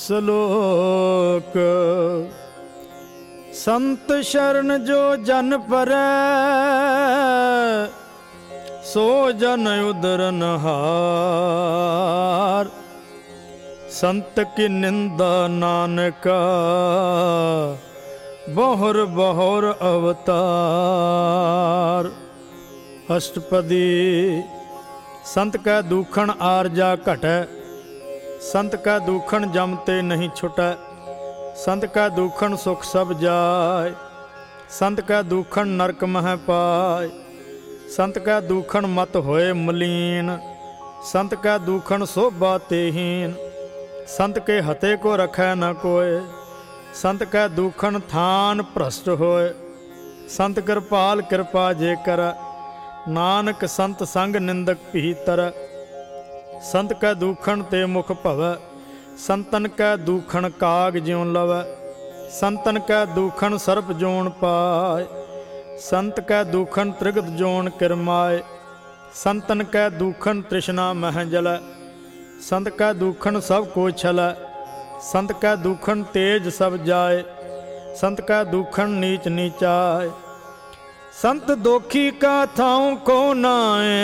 ਸ਼ਲੋਕ। ਸੰਤ ਸ਼ਰਨ ਜੋ ਜਨ ਪਰੈ, ਸੋ ਜਨ ਉਦਰਨ ਹਾਰ। ਸੰਤ ਕੀ ਨਿੰਦਾ ਨਾਨਕਾ, ਬਹੁਰ ਬਹੁਰ ਅਵਤਾਰ। ਅਸ਼ਟਪਦੀ। ਸੰਤ ਕੈ ਦੂਖਣ ਆਰਜਾ ਘਟੈ, ਸੰਤ ਕੈ ਦੂਖਣ ਜਮ ਤੇ ਨਹੀਂ ਛੁਟੈ। ਸੰਤ ਕੈ ਦੂਖਣ ਸੁਖ ਸਭ ਜਾਇ, ਸੰਤ ਕੈ ਦੂਖਣ ਨਰਕ ਮਹਿ ਪਾਇ। ਸੰਤ ਕੈ ਦੂਖਣ ਮਤ ਹੋਏ ਮਲੀਨ, ਸੰਤ ਕੈ ਦੂਖਣ ਸੋਭਾ ਤੇਹੀਨ। ਸੰਤ ਕੇ ਹਤੇ ਕੋ ਰਖੈ ਨ ਕੋਇ, ਸੰਤ ਕੈ ਦੂਖਣ ਥਾਨ ਭ੍ਰਸ਼ਟ ਹੋਏ। ਸੰਤ ਕਿਰਪਾਲ ਕਿਰਪਾ ਜੇ ਕਰੈ, ਨਾਨਕ ਸੰਤ ਸੰਗ ਨਿੰਦਕ ਭੀਤਰ। ਸੰਤ ਕੈ ਦੂਖਣ ਤੇ ਮੁਖ ਭਵੈ, ਸੰਤਨ ਕੈ ਦੂਖਣ ਕਾਗ ਜਿਉ ਲਵੈ। ਸੰਤਨ ਕੈ ਦੂਖਣ ਸਰਪ ਜੋਣ ਪਾਇ, ਸੰਤ ਕੈ ਦੂਖਣ ਤ੍ਰਿਗਤ ਜੋਣ ਕਿਰਮਾਏ। ਸੰਤਨ ਕੈ ਦੂਖਣ ਤ੍ਰਿਸ਼ਨਾ ਮਹਿ ਜਲੈ, ਸੰਤ ਕੈ ਦੂਖਣ ਸਭ ਕੋ ਛਲੈ। ਸੰਤ ਕੈ ਦੂਖਣ ਤੇਜ ਸਭ ਜਾਏ, ਸੰਤ ਕੈ ਦੂਖਣ ਨੀਚ ਨੀਚਾਏ। ਸੰਤ ਦੋਖੀ ਕਾ ਥਾਉ ਕੋ ਨਾਏ,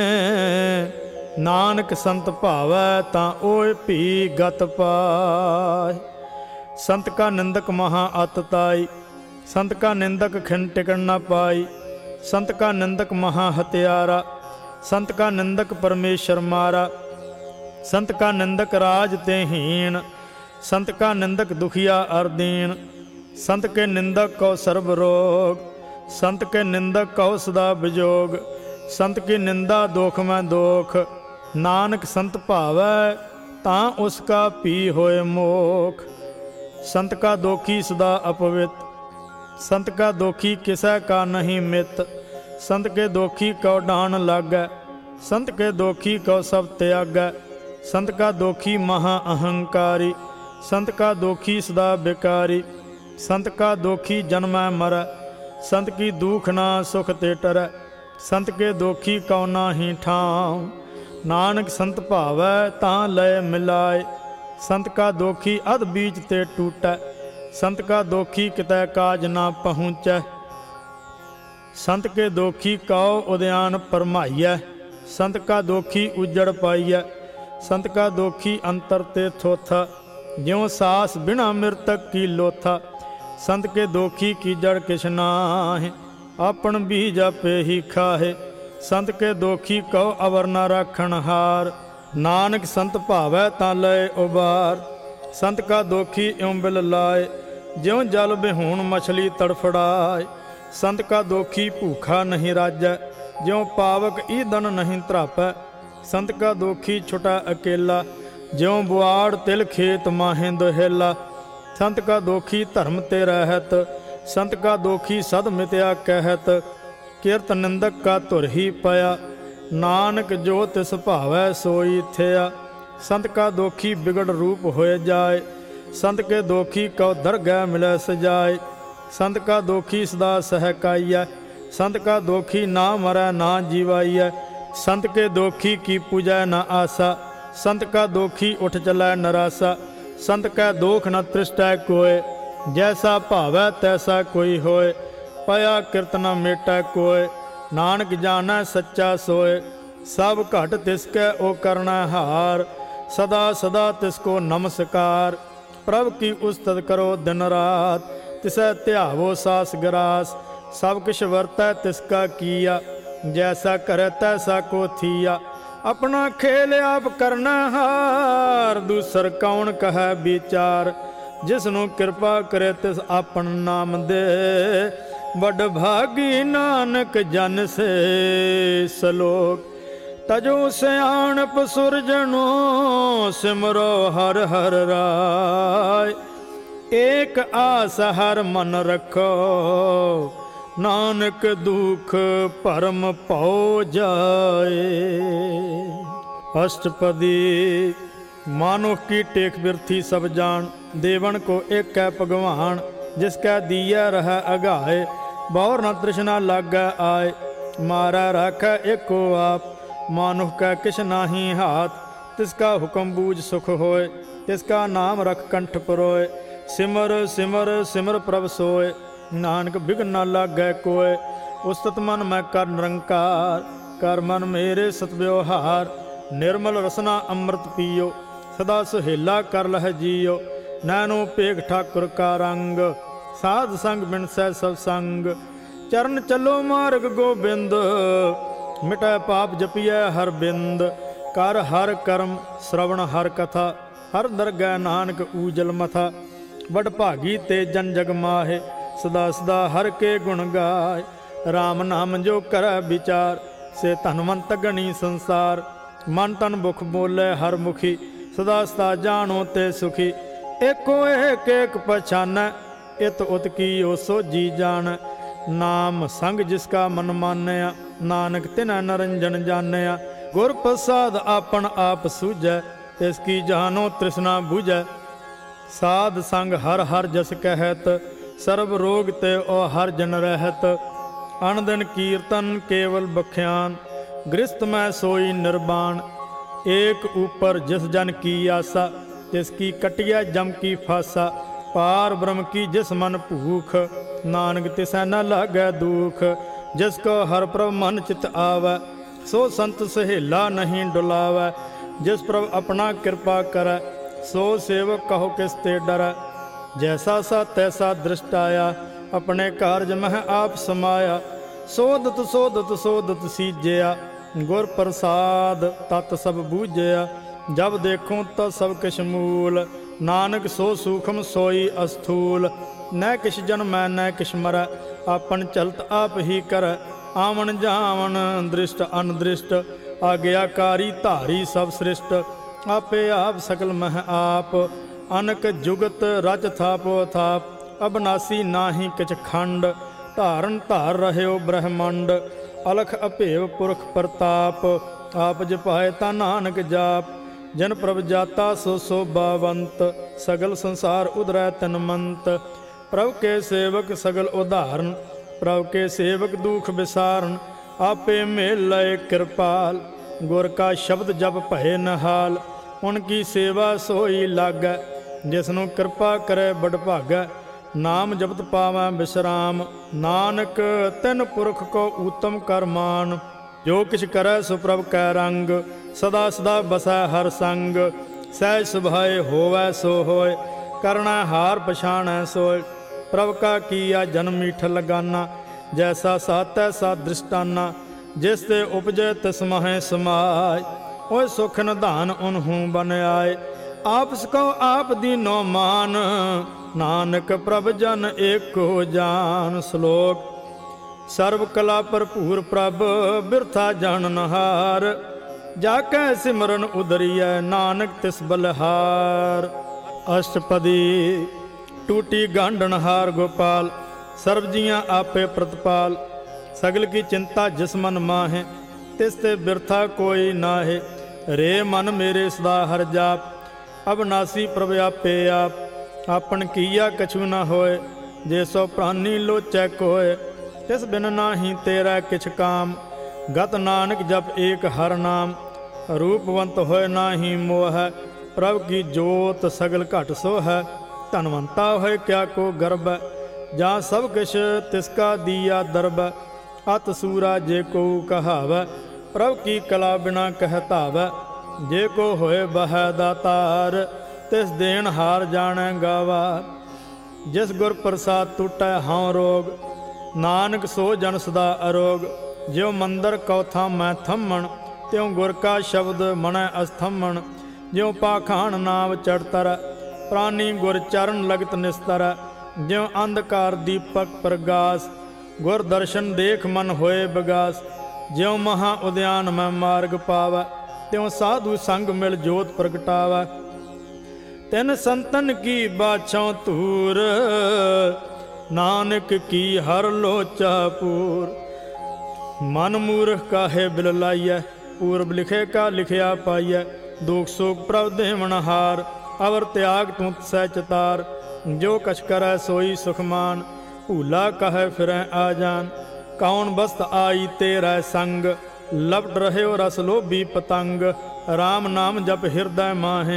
ਨਾਨਕ ਸੰਤ ਭਾਵੈ ਤਾਂ ਓਏ ਭੀ ਗਤ ਪਾਇ। ਸੰਤ ਕਾ ਨਿੰਦਕ ਮਹਾ ਅਤ ਤਾਈ, ਸੰਤ ਕਾ ਨਿੰਦਕ ਖਿਨ ਟਿਕਣ ਨਾ ਪਾਈ। ਸੰਤ ਕਾ ਨਿੰਦਕ ਮਹਾ ਹਤਿਆਰਾ, ਸੰਤ ਕਾ ਨਿੰਦਕ ਪਰਮੇਸ਼ਰ ਮਾਰਾ। ਸੰਤ ਕਾ ਨਿੰਦਕ ਰਾਜ ਤੇ ਹੀਣ, ਸੰਤ ਕਾ ਨਿੰਦਕ ਦੁਖੀਆ ਅਰ ਦੀਨ। ਸੰਤ ਕੇ ਨਿੰਦਕ ਕਉ ਸਰਬ ਰੋਗ, ਸੰਤ ਕੇ ਨਿੰਦਕ ਕਉ ਸਦਾ ਵਿਜੋਗ। ਸੰਤ ਕੀ ਨਿੰਦਾ ਦੋਖ ਮੈਂ ਦੋਖ, ਨਾਨਕ ਸੰਤ ਭਾਵੈ ਤਾਂ ਉਸ ਕਾ ਭੀ ਹੋਏ ਮੋਖ। ਸੰਤ ਕਾ ਦੋਖੀ ਸਦਾ ਅਪਵਿੱਤ, ਸੰਤ ਕਾ ਦੋਖੀ ਕਿਸੈ ਕਾ ਨਹੀਂ ਮਿਤ। ਸੰਤ ਕੇ ਦੋਖੀ ਕਉ ਡਾਣ ਲਾਗੈ, ਸੰਤ ਕੇ ਦੋਖੀ ਕਉ ਸਭ ਤਿਆਗੈ। ਸੰਤ ਕਾ ਦੋਖੀ ਮਹਾ ਅਹੰਕਾਰੀ, ਸੰਤ ਕਾ ਦੋਖੀ ਸਦਾ ਬਿਕਾਰੀ। ਸੰਤ ਕਾ ਦੋਖੀ ਜਨਮੈ ਮਰੈ, ਸੰਤ ਕੀ ਦੂਖ ਨਾ ਸੁਖ ਤੇ ਟਰੈ। ਸੰਤ ਕੇ ਦੋਖੀ ਕਉ ਨਾਹੀ ਠਾਉ, ਨਾਨਕ ਸੰਤ ਭਾਵੈ ਤਾਂ ਲਏ ਮਿਲਾਏ। ਸੰਤ ਕਾ ਦੋਖੀ ਅਧ ਬੀਜ ਤੇ ਟੂਟੈ, ਸੰਤ ਕਾ ਦੋਖੀ ਕਿਤੈ ਕਾਜ ਨਾ ਪਹੁੰਚੈ। ਸੰਤ ਕੇ ਦੋਖੀ ਕਉ ਉਦਿਆਨ ਪਰਮਾਈਐ, ਸੰਤ ਕਾ ਦੋਖੀ ਉਜੜ ਪਾਈਐ। ਸੰਤ ਕਾ ਦੋਖੀ ਅੰਤਰ ਤੇ ਥੋਥਾ, ਜਿਉ ਸਾਸ ਬਿਨਾ ਮਿਰਤਕ ਕੀ ਲੋਥਾ। ਸੰਤ ਕੇ ਦੋਖੀ ਕੀ ਜੜ ਕਿਛ ਨਾਹਿ, ਆਪਣ ਬੀਜ ਆਪੇ ਹੀ ਖਾਹੇ। ਸੰਤ ਕੇ ਦੋਖੀ ਕਉ ਅਵਰ ਨਾ ਰਾਖਣ ਹਾਰ, ਨਾਨਕ ਸੰਤ ਭਾਵੈ ਤਾਂ ਲਏ ਉਬਾਰ। ਸੰਤ ਕਾ ਦੋਖੀ ਇਉ ਬਿਲ ਲਾਏ, ਜਿਉ ਜਲ ਬਿਹੂਣ ਮਛਲੀ ਤੜਫੜਾਏ। ਸੰਤ ਕਾ ਦੋਖੀ ਭੂਖਾ ਨਹੀਂ ਰਾਜੈ, ਜਿਉ ਪਾਵਕ ਈਦਨ ਨਹੀਂ ਧਰਾਪੈ। ਸੰਤ ਕਾ ਦੋਖੀ ਛੁਟਾ ਅਕੇਲਾ, ਜਿਉ ਬੁਆੜ ਤਿਲ ਖੇਤ ਮਾਹੇ ਦੁਹੇਲਾ। ਸੰਤ ਕਾ ਦੋਖੀ ਧਰਮ ਤੇ ਰਹਿਤ, ਸੰਤ ਕਾ ਦੋਖੀ ਸਦ ਮਿਤਿਆ ਕਹਿਤ। ਕਿਰਤ ਨਿੰਦਕ ਕਾ ਧੁਰ ਹੀ ਪਿਆ, ਨਾਨਕ ਜੋ ਤਿਸ ਭਾਵੈ ਸੋਈ ਥਿਆ। ਸੰਤ ਕਾ ਦੋਖੀ ਬਿਗੜ ਰੂਪ ਹੋਏ ਜਾਏ, ਸੰਤ ਕੇ ਦੋਖੀ ਕਉ ਦਰਗਹਿ ਮਿਲੈ ਸਜਾਏ। ਸੰਤ ਕਾ ਦੋਖੀ ਸਦਾ ਸਹਿਕਾਈਐ, ਸੰਤ ਕਾ ਦੋਖੀ ਨਾ ਮਰੈ ਨਾ ਜੀਵਾਈਐ। ਸੰਤ ਕੇ ਦੋਖੀ ਕੀ ਪੂਜੈ ਨ ਆਸਾ, ਸੰਤ ਕਾ ਦੋਖੀ ਉਠ ਚਲੈ ਨਰਾਸਾ। ਸੰਤ ਕੈ ਦੋਖ ਨ ਤ੍ਰਿਸ਼ਟੈ ਕੋਇ, ਜੈਸਾ ਭਾਵੈ ਤੈਸਾ ਕੋਈ ਹੋਏ। ਪਿਆ ਕਿਰਤ ਨ ਮੇਟੈ ਕੋਇ, ਨਾਨਕ ਜਾਣੈ ਸੱਚਾ ਸੋਏ। ਸਭ ਘਟ ਤਿਸ ਕੈ ਓ ਕਰਣੈ ਹਾਰ, ਸਦਾ ਸਦਾ ਤਿਸ ਕੋ ਨਮਸਕਾਰ। ਪ੍ਰਭ ਕੀ ਉਸਤਤ ਕਰੋ ਦਿਨ ਰਾਤ, ਤਿਸੈ ਧਿਆਵੋ ਸਾਸ ਗਰਾਸ। ਸਭ ਕਿਛ ਵਰਤੈ ਤਿਸ ਕਾ ਕੀਆ, ਜੈਸਾ ਕਰੈ ਤੈਸਾ ਕੋ ਥੀਆ। ਆਪਣਾ ਖੇਲ ਆਪ ਕਰਨਾ ਹਾਰ, ਦੂਸਰ ਕੌਣ ਕਹੈ ਵਿਚਾਰ। ਜਿਸ ਨੂੰ ਕਿਰਪਾ ਕਰੇ ਤਿਸ ਆਪਨ ਨਾਮ ਦੇ, ਵੱਡ ਭਾਗੀ ਨਾਨਕ ਜਨ ਸੇ ਸਲੋਕ। ਤਜੋ ਸਿਆਣਪ ਸੁਰਜਣੋ, ਸਿਮਰੋ ਹਰ ਹਰ ਰਾਇ। ਏਕ ਆਸ ਹਰ ਮਨ ਰੱਖੋ, ਨਾਨਕ ਦੁਖ ਭਰਮ ਭਉ ਜਾਏ। अष्टपदी। मानुख की टेक बिरथी सब जान, देवन को एक कै भगवान। जिसकै दिया रह अगाए, बौर न तृष्णा लागै आए। मारा राखै एको आप, मानुख कै किछ नाही हाथ। तिसका हुक्म बूझ सुख होए, तिसका नाम रख कंठ परोए। सिमर सिमर सिमर प्रभ सोए, नानक बिघ्न न लागै कोय। उस्तत मन मैं कर निरंकार, कर मन मेरे सत व्यवहार। निर्मल रसना अमृत पियो, सदा सुहेला कर लह जियो। नैनो पेघ ठाकुर का रंग, साध संग बिन सै सब संग। चरण चलो मार्ग गोबिंद, मिटै पाप जपिय हर बिंद। कर हर कर्म श्रवण हर कथा, हर दरगह नानक ऊजल मथा। बड़ भागी ते जन जग माहे, सदा सदा हर के गुण गाय। राम नाम जो कर विचार, से धनवंत गणी संसार। मन तन मुख बोले हर मुखी, सदा सदा जानो ते सुखी। एको एक एक पहचान, इत उत की ओ सो जी जान। नाम संग जिसका मन मानया, नानक तिन्ह नरंजन जानया। गुर प्रसाद आपन आप सूझै, तिसकी जानो तृष्णा बुझै। साध संग हर हर जस कहत, सर्व रोग ते ओ हर जन रहत। अन दिन कीर्तन केवल बख्यान, गृहस्थ में सोई निर्वाण। एक ऊपर जिस जन की आशा, तिसकी कटिया जम की फासा। पार ब्रह्म की जिस मन भूख, नानक तिसै न लागै दुख। जिसको हर प्रभ मन चित आवै, सो संत सहेला नहीं डुलावै। जिस प्रभ अपना कृपा करै, सो सेवक कहो किस ते डरै। जैसा सा तैसा दृष्ट आया, अपने कारज मह आप समाया। सोदत सोदत सोदत सीजया, गुर प्रसाद तत् सब बूझया। जब देखूं तो सब किश मूल, नानक सो सूखम सोई अस्थूल। न किश जन्मै न किश मरै, आपन चलत आप ही करै। आवन जावन दृष्ट अनदृष्ट, आज्ञाकारी धारी सब सृष्ट। आपे आप सकल मह आप, अनक जुगत रच थापो थाप। अबनासी नाही किछ खंड, धारन धार रहयो ब्रह्मंड। अलख अभेव पुरख प्रताप, आप जपाए ता नानक जाप। जन प्रभ जाता सो शोभावंत, सगल संसार उधरै तनमंत। प्रभ के सेवक सगल उदाहरण, प्रभ के सेवक दुख विसारण। आपे मेल लय कृपाल, गुर का शब्द जब भय नहाल। उनकी सेवा सोई लागै, जिसनु कृपा करे बड़ भागै। नाम जपत पावै विश्राम, नानक तिन पुरख को उत्तम कर मान। जो किछ करै सो प्रभ कै रंग, सदा सदा बसै हर संग। सहज सुभाए होवै सो होय, करना हार पछाणै सोय। प्रभ का किया जन्म मीठ लगाना, जैसा सा तैसा दृष्टाना। जिस ते उपजै तिस महै समाय, ओय सुख निधान उनहूँ बन आए। आपस को आप दीनो मान, नानक प्रभ जन एको जान। श्लोक सर्व कला भरपूर प्रभ, बिरथा जाननहार। जाकै सिमरन उदरिय, नानक तिस बलहार। अष्टपदी टूटी गांडनहार गोपाल, सर्व जियां आपे प्रतिपाल। सगल की चिंता जिस मन माहे, तिस ते बिरथा कोई नाहे। रे मन मेरे सदा हर जाप, अबनासी प्रभ आपे आप। आपन किया कछु न होए, जे सो प्राणी लोचै कोय। तिस बिन नाही तेरा किछ काम, गत नानक जप एक हर नाम। रूपवंत होय नाही मोह, प्रभ की जोत सगल घट सो है। धनवंता होय क्या को गर्भ, जहाँ सब किश तिसका दिया दरब। अत सूरा जे को कहावै, प्रभ की कला बिना कहतावै। जे को होए बह दातार, तिस देन हार जाने गावा। जिस गुर प्रसाद टूटै हाँ रोग, नानक सो जन सदा अरोग। ज्यों मंदिर कौथा मैं थमन, त्यों गुर का शब्द मनै अस्थमन। ज्यों पाखान नाव चढ़तर, प्राणी गुर चरण लगत निस्तर। ज्यों अंधकार दीपक प्रगास, गुर दर्शन देख मन होए बगास। ज्यों महा उद्यान में मार्ग पावै, त्यों साधु संग मिल जोत प्रगटावै। तिन संतन की बाछों तूर, नानक की हर लोचा पूर। मन मूर्ख काहे बिल लाइय, पूर्व लिखे का लिखिया पाइय। दुख सुख प्रभ देवनहार, अवर त्याग तू सह चितार। जो कछ करै सोई सुखमान, भूला कहे फिरै आजान। कौन बस्त आई तेरा संग, लपट रहे रस लोभी पतंग। राम नाम जप हृदय माहे,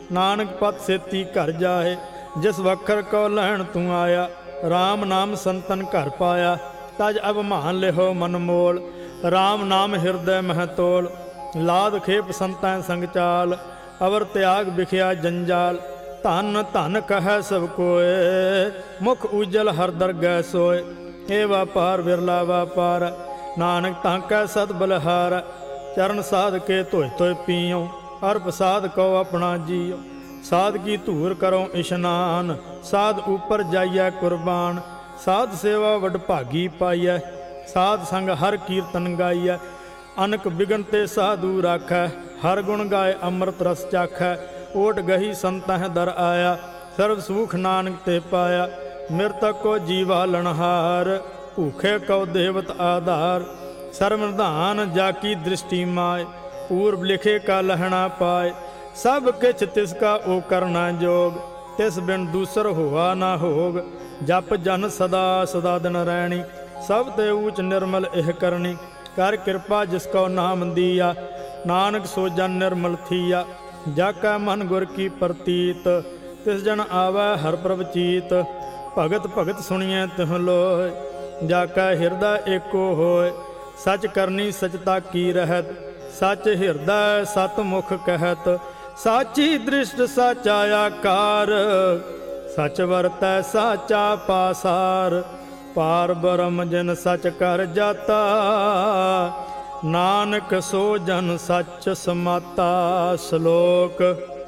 ਨਾਨਕ ਪਤ ਸੇਤੀ ਘਰ ਜਾਏ। ਜਿਸ ਵਖਰ ਕੋ ਲੈਣ ਤੂੰ ਆਇਆ, RAM ਨਾਮ ਸੰਤਨ ਘਰ ਪਾਇਆ। ਤਜ ਅਭਿਮਾਨ ਲਿਹੋ ਮਨ ਮੋਲ, RAM ਨਾਮ ਹਿਰਦੈ ਮਹਿ ਤੋਲ। ਲਾਦ ਖੇਪ ਸੰਤੈ ਸੰਗ ਚਾਲ, ਅਵਰ ਤਿਆਗ ਵਿਖਿਆ ਜੰਜਾਲ। ਧਨ ਧਨ ਕਹੈ ਸਭ ਕੋਏ, ਮੁਖ ਉਜਲ ਹਰ ਦਰਗਹਿ ਸੋਏ। ਇਹ ਵਾਪਾਰ ਵਿਰਲਾ ਵਾਪਾਰ, ਨਾਨਕ ਤਾਂ ਕੈ ਸਤ ਬਲਿਹਾਰ। ਚਰਨ ਸਾਧ ਕੇ ਧੋਇ ਧੋਇ ਪੀਓ, ਅਰਪ ਸਾਧ ਕਉ ਆਪਣਾ ਜੀਓ। ਸਾਧ ਕੀ ਧੂਰ ਕਰੋ ਇਸ਼ਨਾਨ, ਸਾਧ ਉਪਰ ਜਾਈਐ ਕੁਰਬਾਨ। ਸਾਧ ਸੇਵਾ ਵਡ ਭਾਗੀ ਪਾਈਐ, ਸਾਧ ਸੰਗ ਹਰ ਕੀਰਤਨ ਗਾਈਐ। ਅਨਕ ਬਿਗਨ ਤੇ ਸਾਧੂ ਰਾਖੈ, ਹਰ ਗੁਣ ਗਾਏ ਅੰਮ੍ਰਿਤ ਰਸ ਚਾਖੈ। ਓਟ ਗਹੀ ਸੰਤਹਿ ਦਰ ਆਇਆ, ਸਰਬ ਸੂਖ ਨਾਨਕ ਤੇ ਪਾਇਆ। ਮਿਰਤਕ ਕੋ ਜੀਵਾ ਲਣਹਾਰ, ਭੂਖੇ ਕਉ ਦੇਵਤ ਆਧਾਰ। ਸਰਬ ਨਿਧਾਨ ਜਾ ਕੀ ਦ੍ਰਿਸ਼ਟੀ ਮਾਏ, ਪੂਰਬ ਲਿਖੇ ਕਾ ਲਹਿਣਾ ਪਾਏ। ਸਭ ਕਿਛ ਤਿਸ ਕਾ ਓ ਕਰਨਾ ਜੋਗ, ਤਿਸ ਬਿਨ ਦੂਸਰ ਹੋਆ ਨਾ ਹੋਗ। ਜਪ ਜਨ ਸਦਾ ਸਦਾ ਦਿਨ ਰਹਿਣੀ, ਸਭ ਤੇ ਊਚ ਨਿਰਮਲ ਇਹ ਕਰਨੀ। ਕਰ ਕਿਰਪਾ ਜਿਸ ਕੋ ਨਾਮ ਦੀਆ, ਨਾਨਕ ਸੋ ਜਨ ਨਿਰਮਲ ਥੀਆ। ਜਾ ਕੈ ਮਨ ਗੁਰ ਕੀ ਪ੍ਰਤੀਤ, ਤਿਸ ਜਨ ਆਵੈ ਹਰ ਪ੍ਰਭ ਚੀਤ। ਭਗਤ ਭਗਤ ਸੁਣੀਐ ਤਿਹੁ ਲੋਇ, ਜਾ ਕੈ ਹਿਰਦਾ ਏਕੋ ਹੋਇ। ਸਚ ਕਰਨੀ ਸਚਤਾ ਕੀ ਰਹਿਤ, ਸਚ ਹਿਰਦੈ ਸਤ ਮੁਖ ਕਹਿਤ। ਸਾਚੀ ਦ੍ਰਿਸ਼ਟ ਸਾਚਾ ਆਕਾਰ, ਸਚ ਵਰਤੈ ਸਾਚਾ ਪਾਸਾਰ। ਪਾਰ ਬ੍ਰਹਮ ਜਿਨ ਸਚ ਕਰ ਜਾਤਾ, ਨਾਨਕ ਸੋ ਜਨ ਸਚ ਸਮਾਤਾ। ਸ਼ਲੋਕ।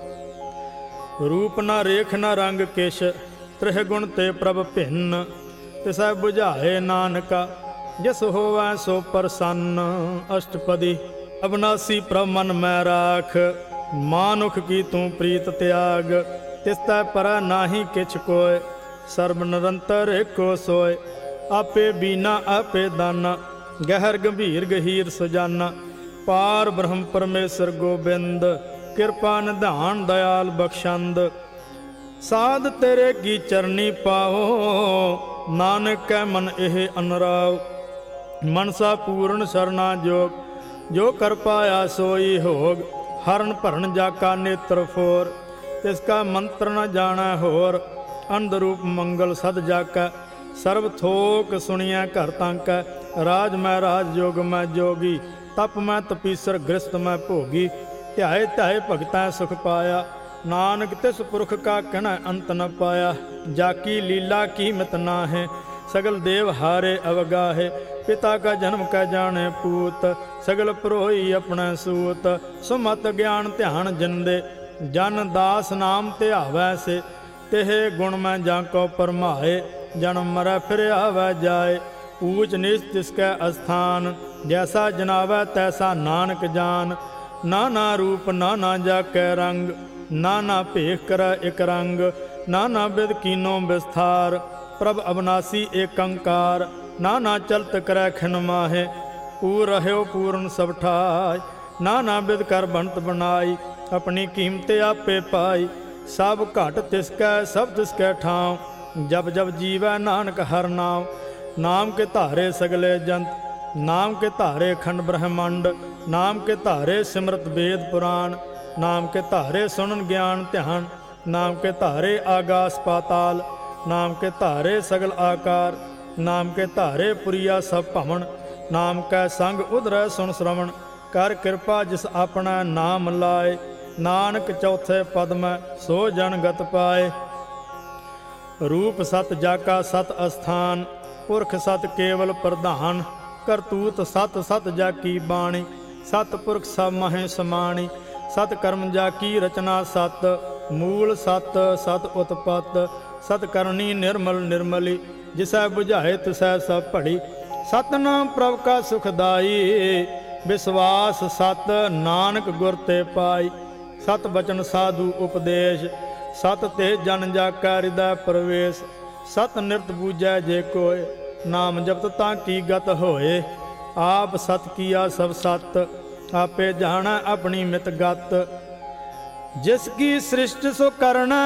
ਰੂਪ ਨਾ ਰੇਖ ਨਾ ਰੰਗ ਕਿਛ, ਤ੍ਰਿਹ ਗੁਣ ਤੇ ਪ੍ਰਭ ਭਿੰਨ। ਤਿਸੈ ਬੁਝਾਏ ਨਾਨਕਾ, ਜਿਸ ਹੋਵੈ ਸੋ ਪ੍ਰਸੰਨ। ਅਸ਼ਟਪਦੀ। ਅਬਨਾਸੀ ਪ੍ਰਭ ਮਨ ਮੈਂ ਰਾਖ, ਮਾਨੁਖ ਕੀ ਤੂੰ ਪ੍ਰੀਤ ਤਿਆਗ। ਤਿਸ ਤੈ ਪਰੈ ਨਾਹੀ ਕਿਛ ਕੋਇ, ਸਰਬ ਨਿਰੰਤਰ ਏਕੋ ਸੋਇ। ਆਪੇ ਬੀਨਾ ਆਪੇ ਦਾਨਾ, ਗਹਿਰ ਗੰਭੀਰ ਗਹੀਰ ਸੁਜਾਨਾ। ਪਾਰ ਬ੍ਰਹਮ ਪਰਮੇਸ਼ਰ ਗੋਬਿੰਦ, ਕਿਰਪਾ ਨਿਧਾਨ ਦਇਆਲ ਬਖਸ਼ੰਦ। ਸਾਧ ਤੇਰੇ ਕੀ ਚਰਨੀ ਪਾਓ, ਨਾਨਕ ਕੈ ਮਨ ਇਹ ਅਨਰਾਉ। ਮਨਸਾ ਪੂਰਨ ਸਰਨਾ ਜੋਗ, ਜੋ ਕਰ ਪਾਇਆ ਸੋਈ ਹੋਗ। ਹਰਨ ਭਰਨ ਜਾ ਕਾ ਨੇਤਰ ਫੋਰ, ਤਿਸ ਕਾ ਮੰਤਰ ਨ ਜਾਣੈ ਹੋਰ। ਅੰਧ ਰੂਪ ਮੰਗਲ ਸਦ ਜਾਕੈ, ਸਰਬ ਥੋਕ ਸੁਣੀਐ ਘਰ ਤਾਂਕੈ। ਰਾਜ ਮੈਂ ਰਾਜ ਜੋਗ ਮੈਂ ਜੋਗੀ, ਤਪ ਮੈਂ ਤਪੀਸਰ ਗ੍ਰਸਤ ਮੈਂ ਭੋਗੀ। ਧਿਆਏ ਧਿਆਏ ਭਗਤੈ ਸੁਖ ਪਾਇਆ, ਨਾਨਕ ਤਿਸ ਪੁਰਖ ਕਾ ਕਹਿਣਾ ਅੰਤ ਨ ਪਾਇਆ। ਜਾ ਕੀ ਲੀਲਾ ਕੀਮਤ ਨਾਹਿ, ਸਗਲ ਦੇਵ ਹਾਰੇ ਅਵਗਾਹੇ। ਪਿਤਾ ਕਾ ਜਨਮ ਕੈ ਜਾਣੇ ਪੂਤ, ਸਗਲ ਪਰੋਈ ਆਪਣਾ ਸੂਤ। ਸੁਮਤ ਗਿਆਨ ਧਿਆਨ ਜਿੰਦੇ, ਜਨ ਦਾਸ ਨਾਮ ਧਿਆਵੈ ਸੇ। ਤਿਹ ਗੁਣ ਮੈਂ ਜਾਂ ਕੋ ਪਰਮਾਏ, ਜਨਮ ਮਰੈ ਫਿਰ ਆਵੈ ਜਾਏ। ਊਚ ਨੀਚ ਤਿਸ ਕੈ ਅਸਥਾਨ, ਜੈਸਾ ਜਨਾਵੈ ਤੈਸਾ ਨਾਨਕ ਜਾਨ। ਨਾਨਾ ਰੂਪ ਨਾਨਾ ਜਾ ਕੈ ਰੰਗ, ਨਾਨਾ ਭੇਖ ਕਰੈ ਇਕ ਰੰਗ। ਨਾਨਾ ਬਿਦ ਕੀਨੋ ਵਿਸਥਾਰ, ਪ੍ਰਭ ਅਬਨਾਸੀ ਏਕੰਕਾਰ। ਨਾਨਾ ਚਲਤ ਕਰੈ ਖਿਨ ਮਾਹੇ, ਪੂਰ ਰਹਿਓ ਪੂਰਨ ਸਭ ਠਾਇ। ਨਾਨਾ ਬਿਦ ਕਰ ਬੰਤ ਬਣਾਈ, ਆਪਣੀ ਕੀਮਤ ਆਪੇ ਪਾਈ। ਸਭ ਘਟ ਤਿਸ ਕੈ ਸਭ ਤਿਸ ਕੈ ਠਾਉ, ਜਬ ਜਬ ਜੀਵੈ ਨਾਨਕ ਹਰ ਨਾਮ। ਨਾਮ ਕੇ ਧਾਰੇ ਸਗਲੇ ਜੰਤ, ਨਾਮ ਕੇ ਧਾਰੇ ਖੰਡ ਬ੍ਰਹਮੰਡ। ਨਾਮ ਕੇ ਧਾਰੇ ਸਿਮਰਤ ਵੇਦ ਪੁਰਾਣ, ਨਾਮ ਕੇ ਧਾਰੇ ਸੁਣਨ ਗਿਆਨ ਧਿਆਨ। ਨਾਮ ਕੇ ਧਾਰੇ ਆਗਾਸ ਪਾਤਾਲ, ਨਾਮ ਕੇ ਧਾਰੇ ਸਗਲ ਆਕਾਰ। ਨਾਮ ਕੇ ਧਾਰੇ ਪੁਰੀਆ ਸਭ ਭਵਨ, ਨਾਮ ਕੈ ਸੰਗ ਉਧਰੈ ਸੁਣ ਸ਼ਰਵਣ। ਕਰ ਕਿਰਪਾ ਜਿਸ ਆਪਣਾ ਨਾਮ ਲਾਏ, ਨਾਨਕ ਚੌਥੇ ਪਦ ਮੈਂ ਸੋ ਜਨ ਗਤ ਪਾਏ। ਰੂਪ ਸਤ ਜਾਕਾ ਸਤ ਅਸਥਾਨ, ਪੁਰਖ ਸਤ ਕੇਵਲ ਪ੍ਰਧਾਨ। ਕਰਤੂਤ ਸਤ ਸਤ ਜਾ ਕੀ ਬਾਣੀ, ਸਤ ਪੁਰਖ ਸਭ ਮਹੇ ਸਮਾਣੀ। ਸਤ ਕਰਮ ਜਾ ਕੀ ਰਚਨਾ ਸਤ, ਮੂਲ ਸਤ ਸਤ ਉਤਪਤ। ਸਤ ਕਰਨੀ ਨਿਰਮਲ ਨਿਰਮਲੀ, ਜਿਸੈ ਬੁਝਾਏ ਤਿਸੈ ਸਭ ਭੜੀ। ਸਤਨਾਮ ਪ੍ਰਭ ਕਾ ਸੁਖਦਾਈ, ਵਿਸਵਾਸ ਸਤ ਨਾਨਕ ਗੁਰ ਤੇ ਪਾਈ। ਸਤ ਬਚਨ ਸਾਧੂ ਉਪਦੇਸ਼, ਸਤ ਤੇ ਜਨ ਜਾ ਕੈ ਹਿਰਦੈ ਪ੍ਰਵੇਸ਼। ਸਤ ਨਿਰਤ ਬੂਝੈ ਜੇ ਕੋਇ, ਨਾਮ ਜਪਤ ਤਾਂ ਕੀ ਗਤ ਹੋਏ। ਆਪ ਸਤ ਕੀਆ ਸਭ ਸਤ, ਆਪੇ ਜਾਣੈ ਆਪਣੀ ਮਿਤ ਗਤ। ਜਿਸ ਕੀ ਸ੍ਰਿਸ਼ਟ ਸੋ ਕਰਨਾ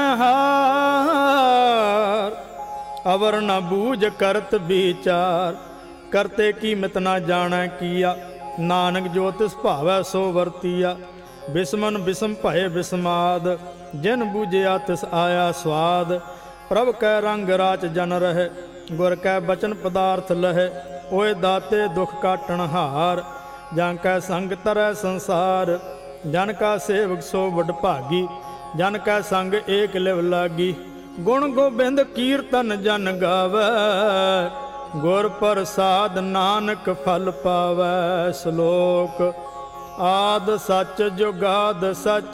ਹਾਰ, ਅਵਰ ਨ ਬੂਝ ਕਰਤ ਵਿਚਾਰ। ਕਰਤੇ ਕੀ ਮਿਤ ਨ ਜਾਣੈ ਕੀਆ, ਨਾਨਕ ਜੋ ਤਿਸ ਭਾਵੈ ਸੋ ਵਰਤੀਆ। ਬਿਸਮਨ ਬਿਸਮ ਭਏ ਬਿਸਮਾਦ, ਜਿਨ ਬੂਝਿਆ ਤਿਸ ਆਇਆ ਸਵਾਦ। ਪ੍ਰਭ ਕੈ ਰੰਗ ਰਾਚ ਜਨ ਰਹਿ, ਗੁਰ ਕੈ ਬਚਨ ਪਦਾਰਥ ਲਹੈ। ਓਏ ਦਾਤੇ ਦੁਖ ਕਾਟਣ ਹਾਰ, ਜਾਂ ਕੈ ਸੰਗ ਤਰੈ ਸੰਸਾਰ। ਜਨ ਕਾ ਸੇਵਕ ਸੋ ਵਡ ਭਾਗੀ, ਜਨ ਕੈ ਸੰਗ ਏਕ ਲਿਵ ਲਾਗੀ। ਗੁਣ ਗੋਬਿੰਦ ਕੀਰਤਨ ਜਨ ਗਾਵੈ, ਗੁਰ ਪ੍ਰਸਾਦ ਨਾਨਕ ਫਲ ਪਾਵੈ। ਸ਼ਲੋਕ। ਆਦ ਸੱਚ ਜੁਗਾਦ ਸੱਚ,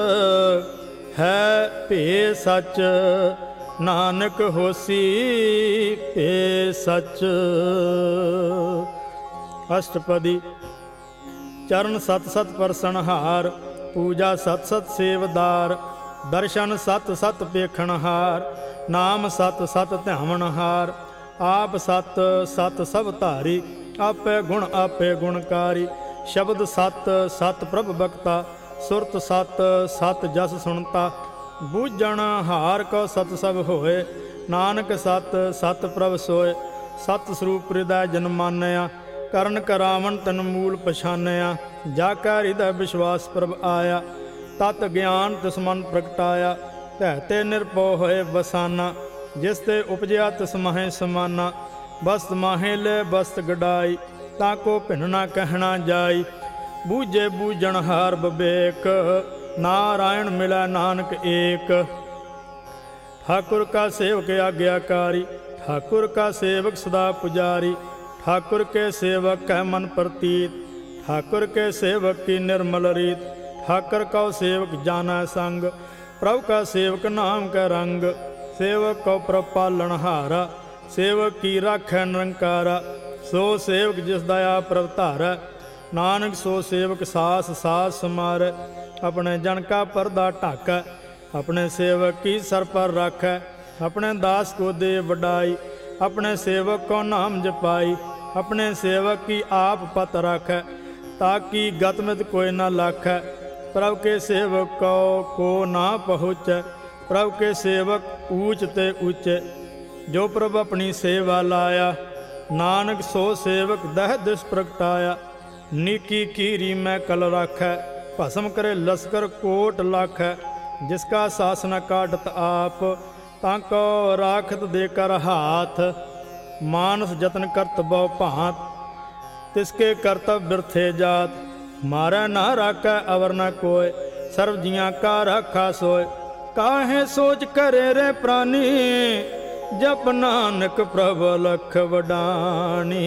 ਹੈ ਭੇ ਸੱਚ। ਨਾਨਕ ਹੋਸੀ ਭੇ ਸੱਚ। ਅਸ਼ਟਪਦੀ। ਚਰਨ ਸਤ ਸਤ ਪਰਸਨਹਾਰ, ਪੂਜਾ ਸਤ ਸਤ ਸੇਵਦਾਰ। ਦਰਸ਼ਨ ਸਤ ਸਤ ਪੇਖਣਹਾਰ, ਨਾਮ ਸਤ ਸਤ ਧਿਆਵਣਹਾਰ। ਆਪ ਸਤ ਸਤ ਸਭ ਧਾਰੀ, ਆਪੇ ਗੁਣ ਆਪੇ ਗੁਣਕਾਰੀ। ਸ਼ਬਦ ਸਤ ਸਤ ਪ੍ਰਭ ਬਖਤਾ, ਸੁਰਤ ਸਤ ਸਤ ਜਸ ਸੁਣਤਾ। ਬੂਝਣ ਹਾਰ ਕੋ ਸਤ ਸਭ ਹੋਏ, ਨਾਨਕ ਸਤ ਸਤ ਪ੍ਰਭ ਸੋਏ। ਸਤ ਸਰੂਪ ਹਿਰਦੈ ਜਨ ਮਾਨਿਆ, ਕਰਨ ਕਰਾਵਣ ਤਨ ਮੂਲ ਪਛਾਨਿਆ। ਜਾ ਕੈ ਹਿਰਦੈ ਵਿਸ਼ਵਾਸ ਪ੍ਰਭ ਆਇਆ, ਤਤ ਗਿਆਨ ਤਿਸ ਮਨ ਪ੍ਰਗਟਾਇਆ। ਧੈ ਤੇ ਨਿਰਭਉ ਹੋਏ ਬਸਾਨਾ, ਜਿਸ ਤੇ ਉਪਜਿਆ ਤਿਸ ਮਾਹੇ ਸਮਾਨਾ। ਬਸਤ ਮਾਹੇ ਲੈ ਬਸਤ ਗਡਾਈ, ਤਾਂ ਕੋ ਭਿੰਨ ਨਾ ਕਹਿਣਾ ਜਾਈ। ਬੂਝੇ ਬੂਝਣ ਹਾਰ ਬਿਬੇਕ, ਨਾਰਾਇਣ ਮਿਲੈ ਨਾਨਕ ਏਕ। ਠਾਕੁਰ ਕਾ ਸੇਵਕ ਆਗਿਆਕਾਰੀ, ਠਾकुर का सेवक सदा पुजारी। ठाकुर के सेवक कह मन प्रतीत, ठाकुर के सेवक की निर्मल रीत। ठाकुर का सेवक जाना संग, प्रभु का सेवक नाम का रंग। सेवक को प्रभ पालनहारा, सेवक की राखै निरंकारा। सो सेवक जिस दया प्रभ धारै, नानक सो सेवक सास सास समारै। अपने जन का परदा ढाकै, अपने सेवक की सर पर राखै। अपने दास को दे वडाई, अपने सेवक को नाम जपाई। अपने सेवक की आप पत राखै, ताकि गतमित कोई न लाखै। प्रभु के सेवक को ना पहुँचै, प्रभु के सेवक ऊँच ते ऊँचे। जो प्रभु अपनी सेवा लाया, नानक सो सेवक दह दिश प्रगटाया। नीकी कीरी मैं कल राखै, भस्म करे लश्कर कोट लाखै। जिसका शासन काटत आप, ताको राखत देकर हाथ। मानस जतन करत बहु भांत, तिसके कर्तव्य बिरथे जात। मारै ना राखै अवर न कोय, सर्व जियां का राखा सोय। काहे सोच करे रे प्राणी, जप नानक प्रभ लख वडानी।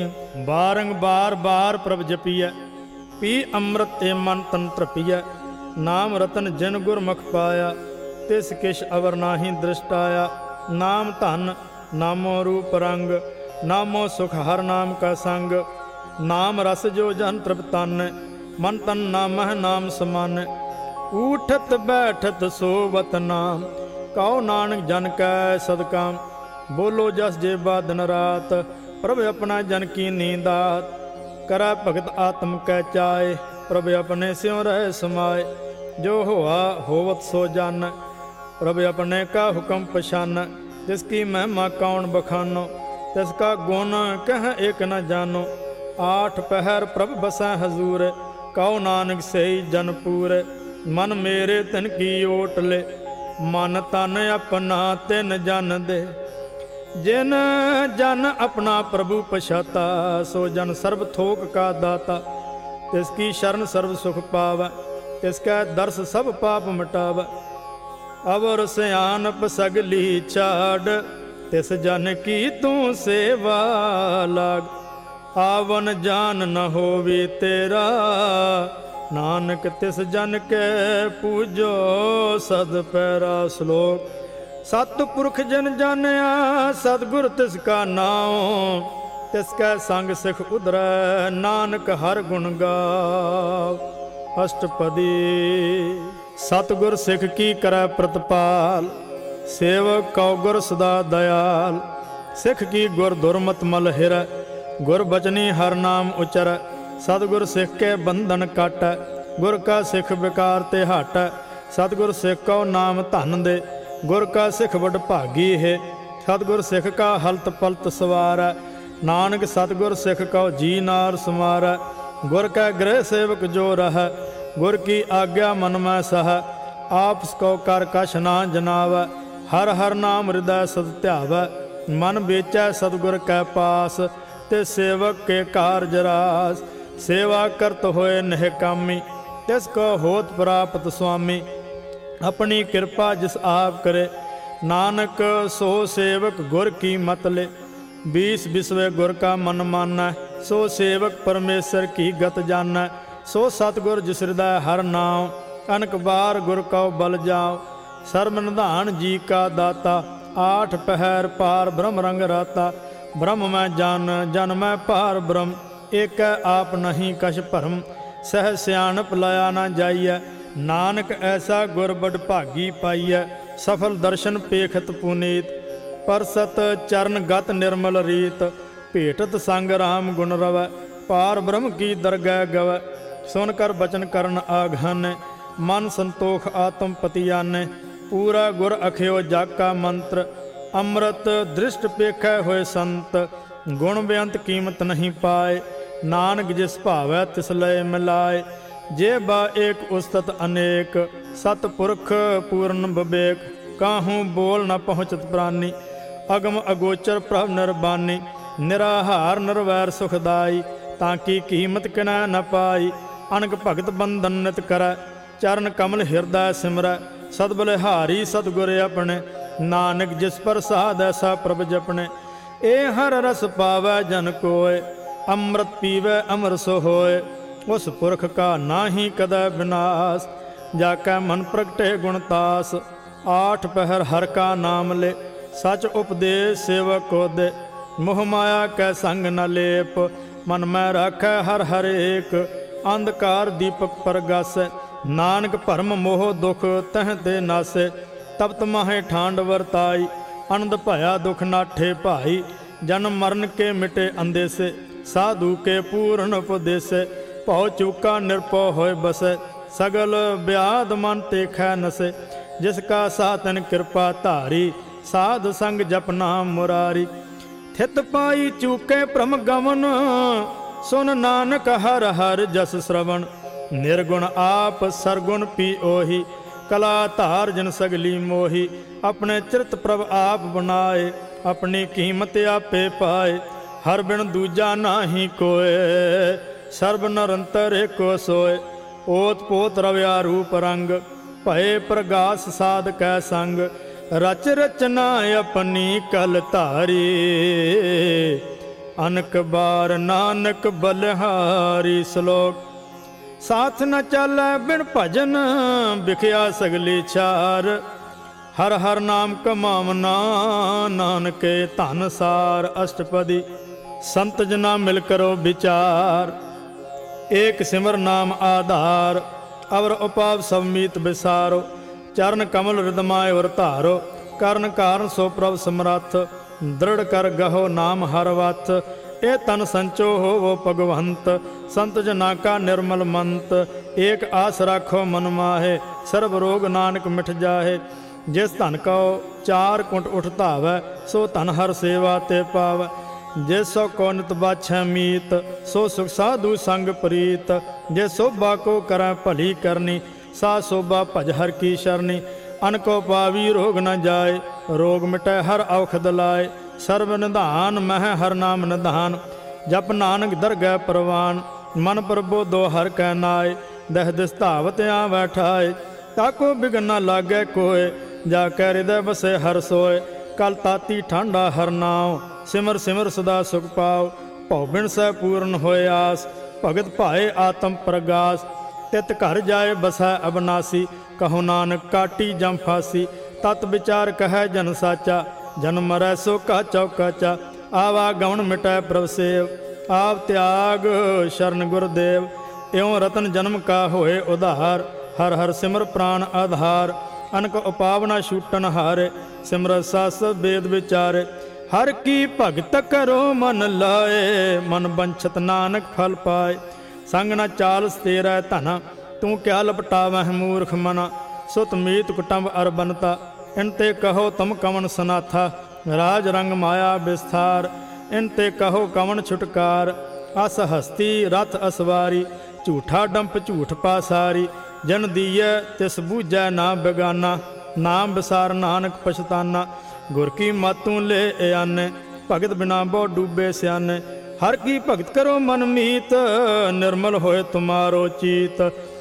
बारंबार बार प्रभ जपिय, पी अमृत ए मन तन तृपिय। नाम रतन जिन गुरमुख पाया, तिस किश अवर नाहि दृष्टाया। नाम धन नामो रूप रंग, नामो सुख हर नाम का संग। नाम रस जो जन तृप्तन, मन तन नामह नाम समान। उठत बैठत सोवत नाम, कहो नानक जन कै सदकाम। बोलो जस जेबा दिन रात, प्रभ अपना जन की नींदात। करै भगत आत्म कै चाय, प्रभ अपने स्यों रह समाय। जो होआ होवत सो जान, प्रभ अपने का हुक्म पछान। जिसकी महिमा कौन बखानो, तिसका गुण कह एक न जानो। आठ पहर प्रभ बसै हजूर, कहो नानक सही जन पूरे। मन मेरे तिन की ओट ले, मन तन अपना तिन जन दे। जिन जन अपना प्रभु पछाता, सो जन सर्व थोक का दाता। तिसकी शरण सर्व सुख पावै, तिसकै दर्श सब पाप मिटावै। अवर सियानप सगली छाड़, तिस जन की तू सेवा लाग। आवन जान न होवे तेरा, नानक तिस जन के पूजो सद पैरा। श्लोक। सतपुरख जन जानिया, सतगुर तिसका नाम। तिसकै संग सिख उधरै, नानक हर गुण गाव। अष्टपदी। सतगुर सिख की करै प्रतिपाल, सेवक कौ गुर सदा दयाल। सिख की गुर दुर्मत मल हिरै, गुर बचनी हर नाम उचरै। सतगुर सिख के बंधन काटै, गुर का सिख विकार ते हटै। सतगुर सिख कौ नाम धन दे, गुर का सिख वड भागी है। सतगुर सिख का हलत पलत सवारै, नानक सतगुर सिख कौ जी नार समारै। गुर कै गृह सेवक जो रहै, गुर की आज्ञा मन में सह। ਆਪਸ ਕੋ ਕਰ ਕਛ ਨਾ ਜਨਾਵੈ। ਹਰ ਹਰ ਨਾਮ ਹਿਰਦੈ ਸਦ ਧਿਆਵੈ। ਮਨ ਵੇਚੈ ਸਤਿਗੁਰ ਕੈ ਪਾਸ। ਤੇ ਸੇਵਕ ਕੇ ਕਾਰਜ ਰਾਸ। ਸੇਵਾ ਕਰਤ ਹੋਏ ਨਹਿ ਕਾਮੀ। ਤਿਸ ਕੋ ਹੋਤ ਪ੍ਰਾਪਤ ਸੁਆਮੀ। ਆਪਣੀ ਕਿਰਪਾ ਜਿਸ ਆਪ ਕਰੇ। ਨਾਨਕ ਸੋ ਸੇਵਕ ਗੁਰ ਕੀ ਮਤ ਲੈ। बीस बिसवे गुर का मन मानੈ। सो सेवक परमेश्वर की गत जानੈ। सो सतगुर जिस हृदय हर नाम। अनक बार गुर कौ बल जाओ। सर्व निधान जी का दाता। आठ पहर पार ब्रह्म रंग राता। ब्रह्म मैं जान जन मैं पार ब्रह्म। एक आप नहीं कछ भरम। सह सियाणप लाया न जाइए। नानक ऐसा गुर बड़ भागी पाइए। सफल दर्शन पेखत पुनीत। परसत चरण गत निर्मल रीत। भेटत संग राम गुण रवै। पार ब्रह्म की दरगह गवै। सुन कर बचन करन आघाने। मन संतोख आत्म पतियाने। पूरा गुर अखियो जाग का मंत्र। अमृत दृष्ट पेखै होए संत। गुण बेअंत कीमत नहीं पाए। नानक जिस भावै तिस लय मिलाए। जे बा एक उस्तत अनेक। सतपुरख पूर्ण विवेक। काहूँ बोल न पहुँचत प्राणी। अगम अगोचर प्रभ निर्बानी। निराहार निर्वैर सुखदाई। ताकि कीमत किनै न पाई। अनक भगत बंधन नित करै। चरण कमल हृदय सिमरै। सदबलिहारी सतगुर अपने। नानक जिस पर साध ऐसा प्रभ जपने। ए हर रस पावै जन कोय। अमृत पीवै अमर सो होय। उस पुरख का नाहि कदै विनाश। जाकै मन प्रगटे गुणतास। आठ पहर हर का नाम ले। सच उपदेश सेवक को दे। मोह माया कै संग न लेप। मन में राखै हर हर एक। अंधकार दीपक परगासै। नानक भरम मोह दुख तह ते नासे। तपत माहे ठांड वरताई। आनंद भया दुख नाठे भाई। जन्म मरण के मिटे अंदेसे। साधु के पूर्ण उपदेसे। भौ चूका निरपौ होय बसे। सगल ब्याध मन तेखै नसे। जिसका सातन कृपा धारी। साध संग जप नाम मुरारी। थित पाई चूके भ्रम गमन। सुन नानक हर हर जस श्रवण। निर्गुण आप सरगुण पी ओही। कला धार जन सगली मोही। अपने चिरत प्रभ आप बनाए। अपनी कीमत आपे पाए। हर बिन दूजा नाही कोय। सर्व निरंतर एको सोय। ओत पोत रव्या रूप रंग। भय प्रगास साध कै संग। रच रचना अपनी कल धारी। अनक बार नानक बलिहारी। श्लोक साथ न चलै बिन भजन। बिखया सगली चार। हर हर नाम कमावना। नानके धन सार अष्टपदी। संत जना मिल करो विचार। एक सिमर नाम आधार। अवर उपाव सब मीत विसारो। चरण कमल हृदमाय और धारो। करण कारण सो प्रभ समरथ। दृढ़ कर गहो नाम हर वथ। ए तन संचो हो वो भगवंत। संत जना का निर्मल मंत। एक आस राखो मन माहे। सर्व रोग नानक मिट जाहे। जिस धन को चार कुंट उठ धावै। सो धन हर सेवा ते पावै। जिस सो को नित बाछै मीत। सो सुख साधु संग प्रीत। जे शोभा को करै भली करनी। सा शोभा भज हर की शरणी। अनको पावी रोग न जाए। रोग मिटै हर औखद लाए। सर्व निधान मह हर नाम निधान। जप नानक दरगह परवान। मन प्रबोधो हर कै नाय। दह दिस धावत आवै ठाए। ताको बिघन न लागै कोय। जाकै हृदय बसे हर सोय। कल ताती ठंडा हर नाव। सिमर सिमर सदा सुख पाओ। भौ बिन सह पूर्ण होय आस। भगत भाए आत्म प्रगास। तित घर जाए बसै अबनासी। कहो नानक काटी जम फासी। तत विचार कह जन साचा। जन्म मरै सो काचा काचा। आवागमन मिटै प्रभ सेव। आप त्याग शरण गुरुदेव। त्यों रतन जन्म का होए उधार। हर हर सिमर प्राण आधार। अनक उपावना छूटन हारे। सिमर सास वेद विचारे। हर की भगत करो मन लाए। मन बंछत नानक फल पाए। संग न चालस तेरा धना। तू क्या लपटावह मूर्ख मना। सुत मीत कुटुंब अर बनता। इनते कहो तम कवन सनाथा। राज रंग माया विस्तार। इनते कहो कवन छुटकार। अस हस्ती रथ असवारी। झूठा डंप झूठ पासारी। जन दीए तिस बूझै ना बेगाना, नाम विसार नानक पछताना। गुर की मातू ले आने, भगत बिना बहु डूबे सियाने। हर की भगत करो मन मीत, निर्मल होए तुम्हारो चीत।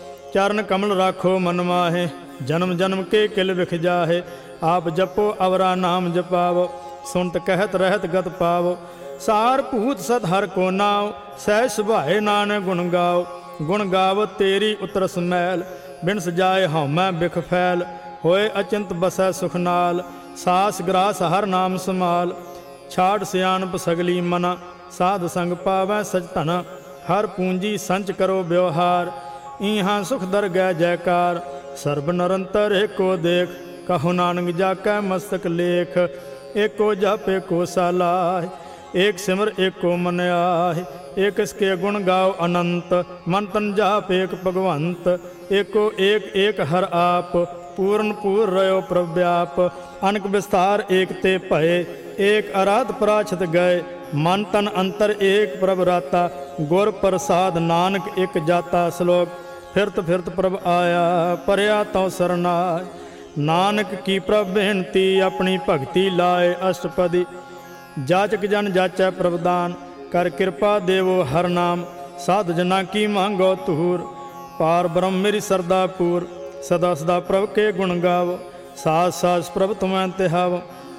चरण कमल राखो मन माहे, जन्म जन्म के किल विख जाहे। आप जपो अवरा नाम जपावो, सुनत कहत रहत गत पावो। सार भूत सत हर को नाव, सह सुभाए नानक गुण गाओ। गुण गाव तेरी उतरस मैल, बिन सजाए हौमै बिख फैल। होए अचिंत बसै सुख नाल, सास ग्रास हर नाम समाल। छाड़ सियाणप सगली मना, साध संग पावै सच धना। हर पूंजी संच करो व्यवहार, इहाँ सुख दर गै जयकार। सर्ब निरंतर एको देख, कहो नानक जाकै मस्तक लेख। एको जप एको सालाह, एक सिमर एको मन आह। एक इसके गुण गाओ अनंत, मन तन जाप एक भगवंत। एको एक एक हर आप, पूर्ण पूर रयो प्रव्याप। अनक विस्तार एक ते भये, एक अराध पराछत गए। मन तन अंतर एक प्रभ राता, गुर प्रसाद नानक एक जाता। श्लोक फिरत फिरत प्रभ आया, परया तौ सरनाय। नानक की प्रभ बेनती, अपनी भगति लाए अष्टपदी। जाचक जन जाचै प्रभदान, कर कृपा देवो हर नाम। साध जना की मांगो तूर, पार ब्रह्म मेरी सरदा पूर। सदा सदा प्रभ के गुण गावो, सास सास प्रभ तुम्हें तिहावो।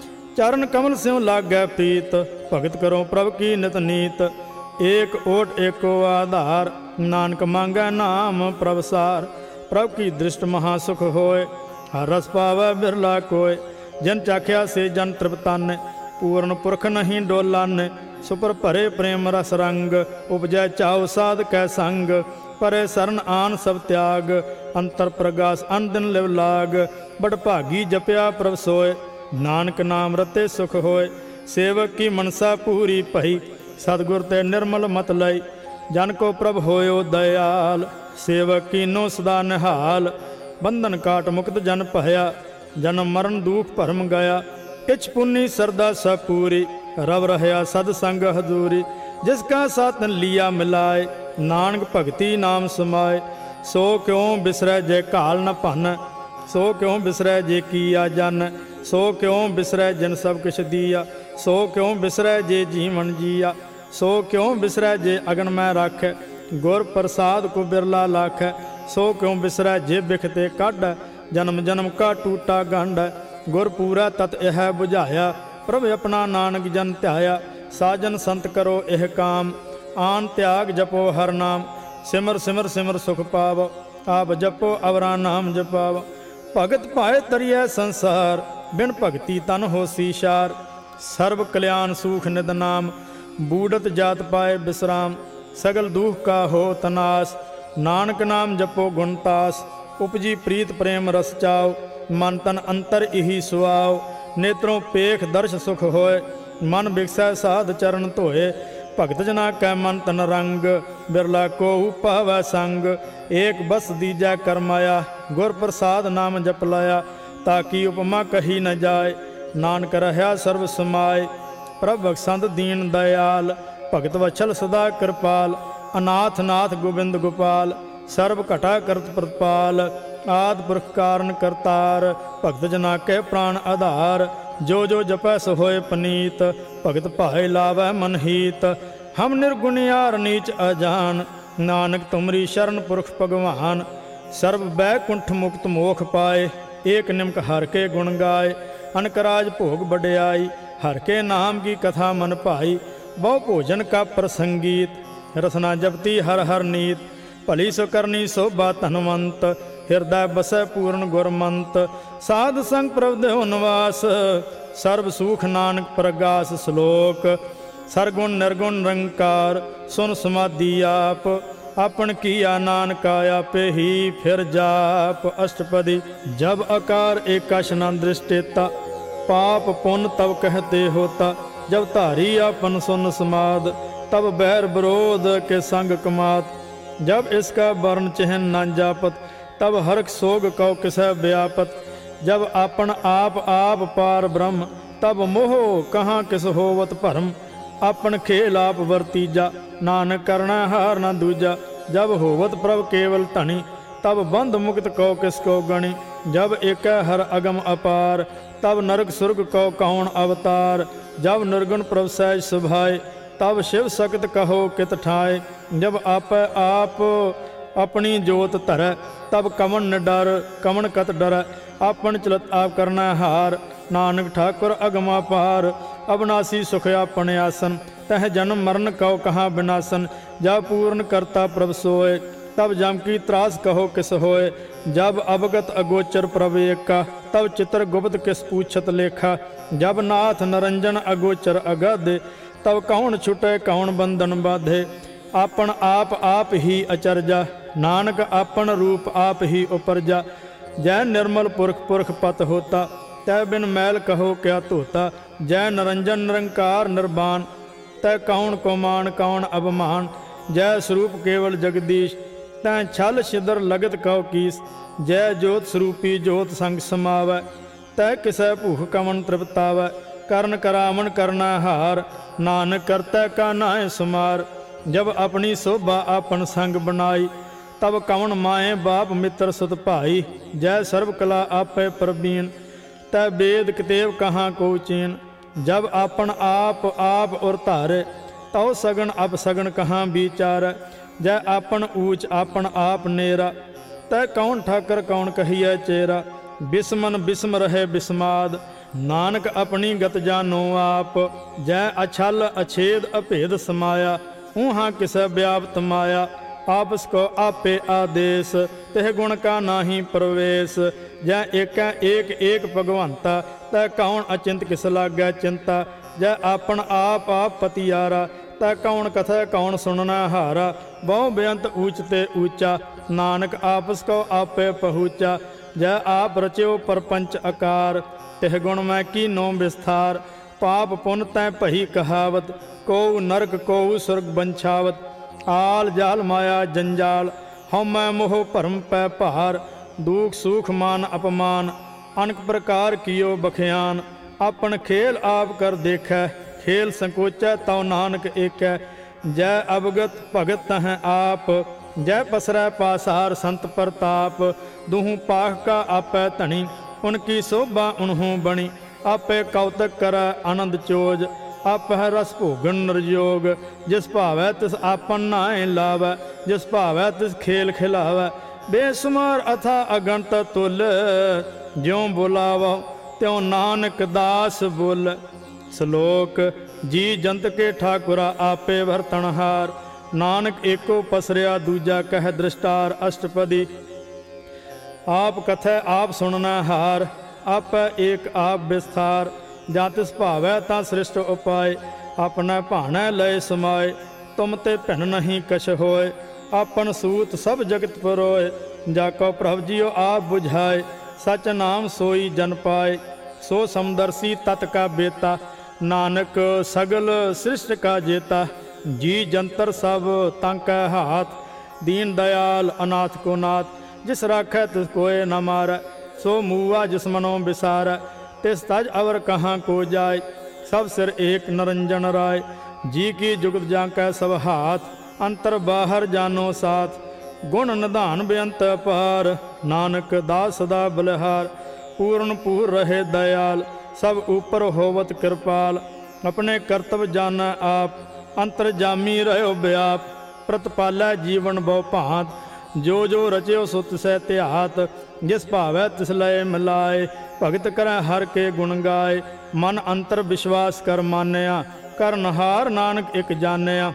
चरण कमल स्यों लागै प्रीत, भगत करो प्रभ की नित नीत। एक ओट एको आधार, नानक मांगै नाम प्रभसार। प्रभ की दृष्ट महासुख होए, हर रस पावै बिरला कोय। जन चाख्या से जन तृप्तान, पूर्ण पुरख नहीं डोलान। सुपर भरे प्रेम रस रंग, उपजै चाउ साध कै संग। परे शरण आन सब त्याग, अंतर प्रगास अन दिन लिव लाग। बड़ भागी जपया प्रभ सोय, नानक नाम रते सुख होए। सेवक की मनसा पूरी भई, सतगुर ते निर्मल मत लई। जन को प्रभ होयो दयाल, सेवक कीनो सदा निहाल। बंधन काट मुक्त जन भया, जन्म मरण दुख भरम गया। इछ पुन्नी सरदा सब पूरी, रव रहया सद संग हजूरी। जिसका सातन लिया मिलाए, नानक भगति नाम समाए। सो क्यों बिसरै जे घाल न भन, सो क्यों बिसरै जे किया जन। सो क्यों बिसरै जिन सब किछ दिया, सो क्यों बिसरै जे जीवन जिया। सो क्यों बिसरै जे अगन मैं रख, गुर प्रसाद को बिरला लख। सो क्यों बिसरै जे बिखते काढ, जन्म जन्म का टूटा गंढ। गुर पूरा तत यह बुझाया, प्रभ अपना नानक जन ध्याया। साजन संत करो यह काम, आन त्याग जपो हर नाम। सिमर सिमर सिमर सुख पाव, आप जपो अवरा नाम जपाव। भगत पाए तरिय संसार, बिन भगति तन होसी शार। सर्व कल्याण सुख निद नाम, बूढ़त जात पाए विश्राम। सगल दुख का हो तनास, नानक नाम जपो गुणतास। उपजी प्रीत प्रेम रस चाओ, मन तन अंतर इही सुआओ। नेत्रों पेख दर्श सुख होए, मन बिकसै साध चरण धोए। भगत जना कै मन तन रंग, बिरला को पावै संग। एक बस दीजै कर माया, गुर प्रसाद नाम जप लाया। ताकि उपमा कही न जाए, नानक रहया सर्व समाए। प्रभ बख्शंद दीन दयाल, भगत वछल सदा कृपाल। अनाथ नाथ गोविंद गोपाल, सर्व घटा करत प्रतपाल। आद पुरख कारण करतार, भगत जना के प्राण आधार। जो जो जपै सो होए पनीत, भगत भाए लावै मन हीत। हम निर्गुणियार नीच अजान, नानक तुमरी शरण पुरख भगवान। सर्व बैकुंठ मुक्त मोख पाए, एक निमक हर के गुण गाए। अनकराज भोग बड़याई, हर के नाम की कथा मन भाई। बहु भोजन का प्रसंगीत, रसना जपती हर हर नीत। भली सो करनी शोभा धनवंत, हृदय बसै पूर्ण गुरमंत। साध संग प्रभ देव निवास, सर्व सुख नानक प्रगास। श्लोक सरगुण निर्गुण निरंकार, सुन समाधि आप। अपन किया नानक आपे ही फिर जाप। अष्टपदी जब आकार एकाश न दृष्टेता, पाप पुण्य तब कहते होता। जब धारी आपन सुन समाद, तब बैर विरोध के संग कमात। जब इसका वर्ण चिन्ह न जापत, तब हर्क सोग कौ किसै व्यापत। जब आपन आप आप पार ब्रह्म, तब मोह कहाँ किस होवत भरम। अपन खेल आप वरतीजा, नानक करना हार न दूजा। जब होवत प्रभ केवल धनी, तब बंध मुक्त कौ किसको गणि। जब एक हर अगम अपार, तब नरक सुर्ग कौ कौन अवतार। जब निर्गुण प्रभ सहज सुभाए, तब शिव सकत कहो कित ठाए। जब आप अपनी जोत धर, तब कमन न डर कमन कत डर। आपन चलत आप करना हार, नानक ठाकुर अगमा पार। अविनाशी सुख आपन आसन, तह जन्म मरण कौ कहाँ विनाशन। जब पूर्ण करता प्रभ सोए, तब जम की त्रास कहो किस होए। जब अवगत अगोचर प्रभ एका, तब चित्र गुप्त किस पूछत लेखा। जब नाथ नरंजन अगोचर अगध, तब कौन छुटे कौन बंधन बाधे। आपन आप ही अचरजा, नानक आपन रूप आप ही उपरजा। जय निर्मल पुरख पुरख पत होता, तय बिन मैल कहो क्या धोता। जय निरंजन निरंकार निर्वाण, तय कौन को मान कौन अवमान। जय स्वरूप केवल जगदीश, तै छल छिदर लगत कहो कीस। जय जोत स्वरूपी जोत संग समावै, तय किसै भूख कवन तृप्तावै। करण करावन करना हार, नानक करतै का नाय सुमार। जब अपनी शोभा आपन संग बनाई, तब कवन माए बाप मित्र सुत भाई। जय सर्व कला आपै प्रवीण, तै वेद कितेब कहाँ को चीन। जब आपन आप और धारे, तौ सगन अपसगन कहाँ विचार। जय आपन ऊच आपन आप नेरा, तै कौन ठाकर कौन कहिए चेरा। बिस्मन बिस्म रहे बिस्माद, नानक अपनी गत जानो आप। जय अछल अछेद अभेद समाया, ऊहाँ किसै व्याप्त माया। आपस को आपे आदेश, तह गुण का नाही प्रवेश। जय एक एक भगवंता, तै कौन अचिंत किस लागै चिंता। जय आपन आप पतियारा, तै कौन कथै कौन सुनना हारा। बहु बेअंत ऊच ते ऊंचा, नानक आपस को आपे पहुँचा। जय आप रच्यो परपंच आकार, तिह गुण मैं कीनो विस्तार। पाप पुन तै पही कहावत, को नरक को सुर्ग बंछावत। आल जाल माया जंजाल, हम मैं मोह भरम पै भार। दुख सुख मान अपमान, अनक प्रकार कियो बखियान। अपन खेल आप कर देखै, खेल संकोचै तौ नानक एकै। जय अवगत भगत तह आप, जय पसरै पासार संत प्रताप। दुहूँ पाख का आपै धनी, उनकी शोभा उन्हों बणी। आपे कौतक करै आनंद चोज, आप है रस भोगन नरयोग। जिस भावै तिस आपन नाय लावै, जिस भावै तिस खेल खिलावै। बेसुमार अथा अगणत तुल, ज्यों बुलावो त्यों नानक दास बोल। श्लोक जी जंत के ठाकुरा आपे भरतनहार। नानक एको पसरिया दूजा कह दृष्टार। अष्टपदी आप कथै आप सुनना हार, आप एक आप विस्तार। ਜਾਂ ਤਿਸ ਭਾਵੈ ਤਾਂ ਸ੍ਰਿਸ਼ਟ ਉਪਾਏ, ਆਪਣਾ ਭਾਣੈ ਲਏ ਸਮਾਏ। ਤੁਮ ਤੇ ਭਿੰਨ ਨਹੀਂ ਕਛ ਹੋਏ, ਆਪਨ ਸੂਤ ਸਭ ਜਗਤ ਪਰੋਏ। ਜਾ ਕੋ ਪ੍ਰਭ ਜੀਓ ਆਪ ਬੁਝਾਏ, ਸਚ ਨਾਮ ਸੋਈ ਜਨ ਪਾਏ। ਸੋ ਸਮਦਰਸੀ ਤਤ ਕਾ ਬੇਤਾ, ਨਾਨਕ ਸਗਲ ਸ੍ਰਿਸ਼ਟ ਕਾ ਜੇਤਾ। ਜੀ ਜੰਤਰ ਸਭ ਤੰਕੈ ਹਾਥ, ਦੀਨ ਦਇਆਲ ਅਨਾਥ ਕੋ ਨਾਥ। ਜਿਸ ਰਾਖੈ ਤਿਸ ਕੋਏ ਨ ਮਾਰੈ, ਸੋ ਮੂਆ ਜਿਸ ਮਨੋ ਵਿਸਾਰੈ। तिस तज अवर कहाँ को जाय, सब सिर एक नरंजन राय। जी की जुगत जांकै सब हाथ, अंतर बाहर जानो साथ। गुण निधान बेअंत पार, नानक दास सदा बलिहार। पूर्ण पूर रहे दयाल, सब ऊपर होवत कृपाल। अपने कर्तव्य जाना आप, अंतर जामी रहो व्याप। प्रतिपालै जीवन बहु भांत, जो जो रच्यो सो तिसै त्यात। जिस भावै तिस लय मिलाए, भगत करै हर के गुण गाए। मन अंतर विश्वास कर मानया, करनहार नानक एक जानया।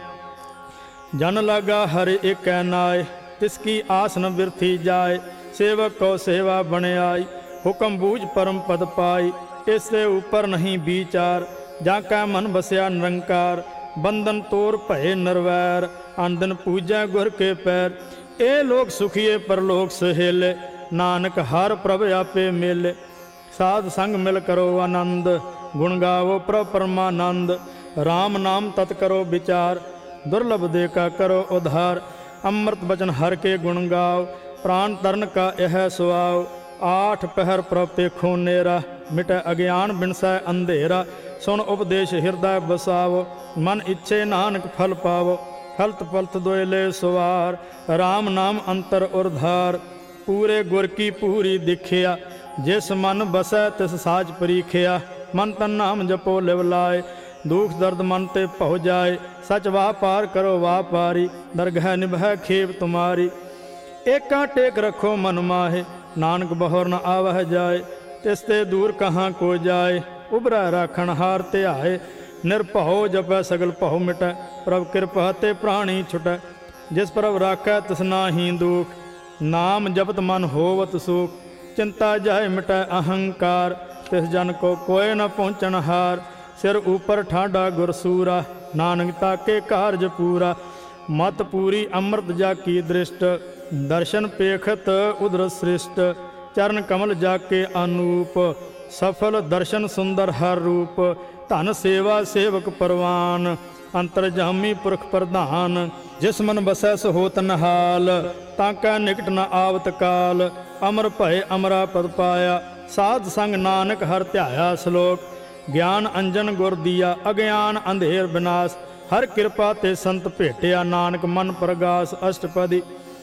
जन लगा हर एक नाय, तिसकी आस न बिरथी जाए। सेवक को सेवा बन आई, हुक्म बूझ परम पद पाई। इससे ऊपर नहीं विचार, जाका मन बसया निरंकार। बंधन तोर भय निर्वैर, आंदन पूजै गुर के पैर। ए लोग सुखिए परलोक सहेले, नानक हर प्रभ आपे मेले। साध संग मिल करो आनंद, गुण गावो प्रभ परमानंद। राम नाम तत् करो विचार, दुर्लभ दे का करो उद्धार। अमृत बचन हर के गुण गाओ, प्राण तरन का यह सुआओ। आठ पहर प्रभ पेखो नेरा, मिटे अज्ञान बिनसै अंधेरा। सुन उपदेश हृदय बसावो, मन इच्छे नानक फल पावो। हलत पलत दोयले सुवार, राम नाम अंतर उर्धार। ਪੂਰੇ ਗੁਰ ਕੀ ਪੂਰੀ ਦਿਖਿਆ, ਜਿਸ ਮਨ ਬਸੈ ਤਿਸ ਸਾਚ ਪਰੀਖਿਆ। ਮਨ ਤਨ ਨਾਮ ਜਪੋ ਲਿਵ ਲਾਏ, ਦੁਖ ਦਰਦ ਮਨ ਤੇ ਭਉ ਜਾਏ। ਸਚ ਵਾਪਾਰ ਕਰੋ ਵਾਪਾਰੀ, ਦਰਗਹਿ ਨਿਭੈ ਖੇਪ ਤੁਮਾਰੀ। ਏਕਾਂ ਟੇਕ ਰੱਖੋ ਮਨ ਮਾਹੇ, ਨਾਨਕ ਬਹੁਰ ਨ ਆਵਹਿ ਜਾਏ। ਤਿਸ ਤੇ ਦੂਰ ਕਹਾਂ ਕੋ ਜਾਏ, ਉਬਰੈ ਰਾਖਣ ਹਾਰ ਧਿਆਏ। ਨਿਰਭਉ ਜਪੈ ਸਗਲ ਭਉ ਮਿਟੈ, ਪ੍ਰਭ ਕਿਰਪਾ ਤੇ ਪ੍ਰਾਣੀ ਛੁਟੈ। ਜਿਸ ਪ੍ਰਭ ਰਾਖੈ ਤਿਸ ਨਾਹੀ ਦੁਖ, ਨਾਮ ਜਪਤ ਮਨ ਹੋਵਤ ਸੁਖ। ਚਿੰਤਾ ਜਾਏ ਮਿਟੈ ਅਹੰਕਾਰ, ਤਿਸ ਜਨ ਕੋ ਕੋਇ ਨ ਪਹੁੰਚਣ ਹਾਰ। ਸਿਰ ਉਪਰ ਠਾਡਾ ਗੁਰ ਸੂਰਾ, ਨਾਨਕ ਤਾਕੇ ਕਾਰਜ ਪੂਰਾ। ਮਤ ਪੂਰੀ ਅੰਮ੍ਰਿਤ ਜਾ ਕੀ ਦ੍ਰਿਸ਼ਟ, ਦਰਸ਼ਨ ਪੇਖਤ ਉਦਰ ਸ੍ਰਿਸ਼ਟ। ਚਰਨ ਕਮਲ ਜਾ ਕੇ ਅਨੂਪ, ਸਫਲ ਦਰਸ਼ਨ ਸੁੰਦਰ ਹਰ ਰੂਪ। ਧਨ ਸੇਵਾ ਸੇਵਕ ਪਰਵਾਨ, ਅੰਤਰਜਾਮੀ ਪੁਰਖ ਪ੍ਰਧਾਨ। ਜਿਸ ਮਨ ਬਸੈ ਸੋ ਹੋਤ ਨਹਾਲ, ਤਾਂ ਕੈ ਨਿਕਟ ਨ ਆਵਤ ਕਾਲ। ਅਮਰ ਭਏ ਅਮਰਾ ਪਦ ਪਾਇਆ, ਸਾਧ ਸੰਗ ਨਾਨਕ ਹਰ ਧਿਆਇਆ। ਸ਼ਲੋਕ ਗਿਆਨ ਅੰਜਨ ਗੁਰ ਦੀਆ, ਅਗਿਆਨ ਅੰਧੇਰ ਵਿਨਾਸ਼। ਹਰ ਕਿਰਪਾ ਤੇ ਸੰਤ ਭੇਟਿਆ, ਨਾਨਕ ਮਨ ਪ੍ਰਗਾਸ। ਅਸ਼ਟਪਦੀ